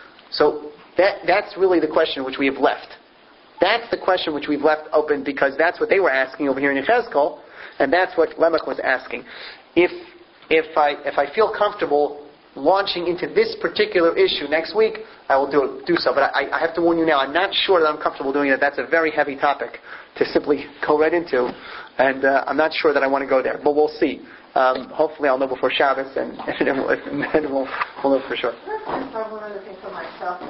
So that that's really the question which we have left. That's the question which we've left open, because that's what they were asking over here in Yechezkel, and that's what Lamech was asking. If if I if I feel comfortable launching into this particular issue next week, I will do do so. But I, I have to warn you now, I'm not sure that I'm comfortable doing it. That's a very heavy topic to simply go right into, and uh, I'm not sure that I want to go there. But we'll see. Um, hopefully I'll know before Shabbos, and, and, then we'll, and then we'll, we'll know for sure. Let's just talk one other thing for myself.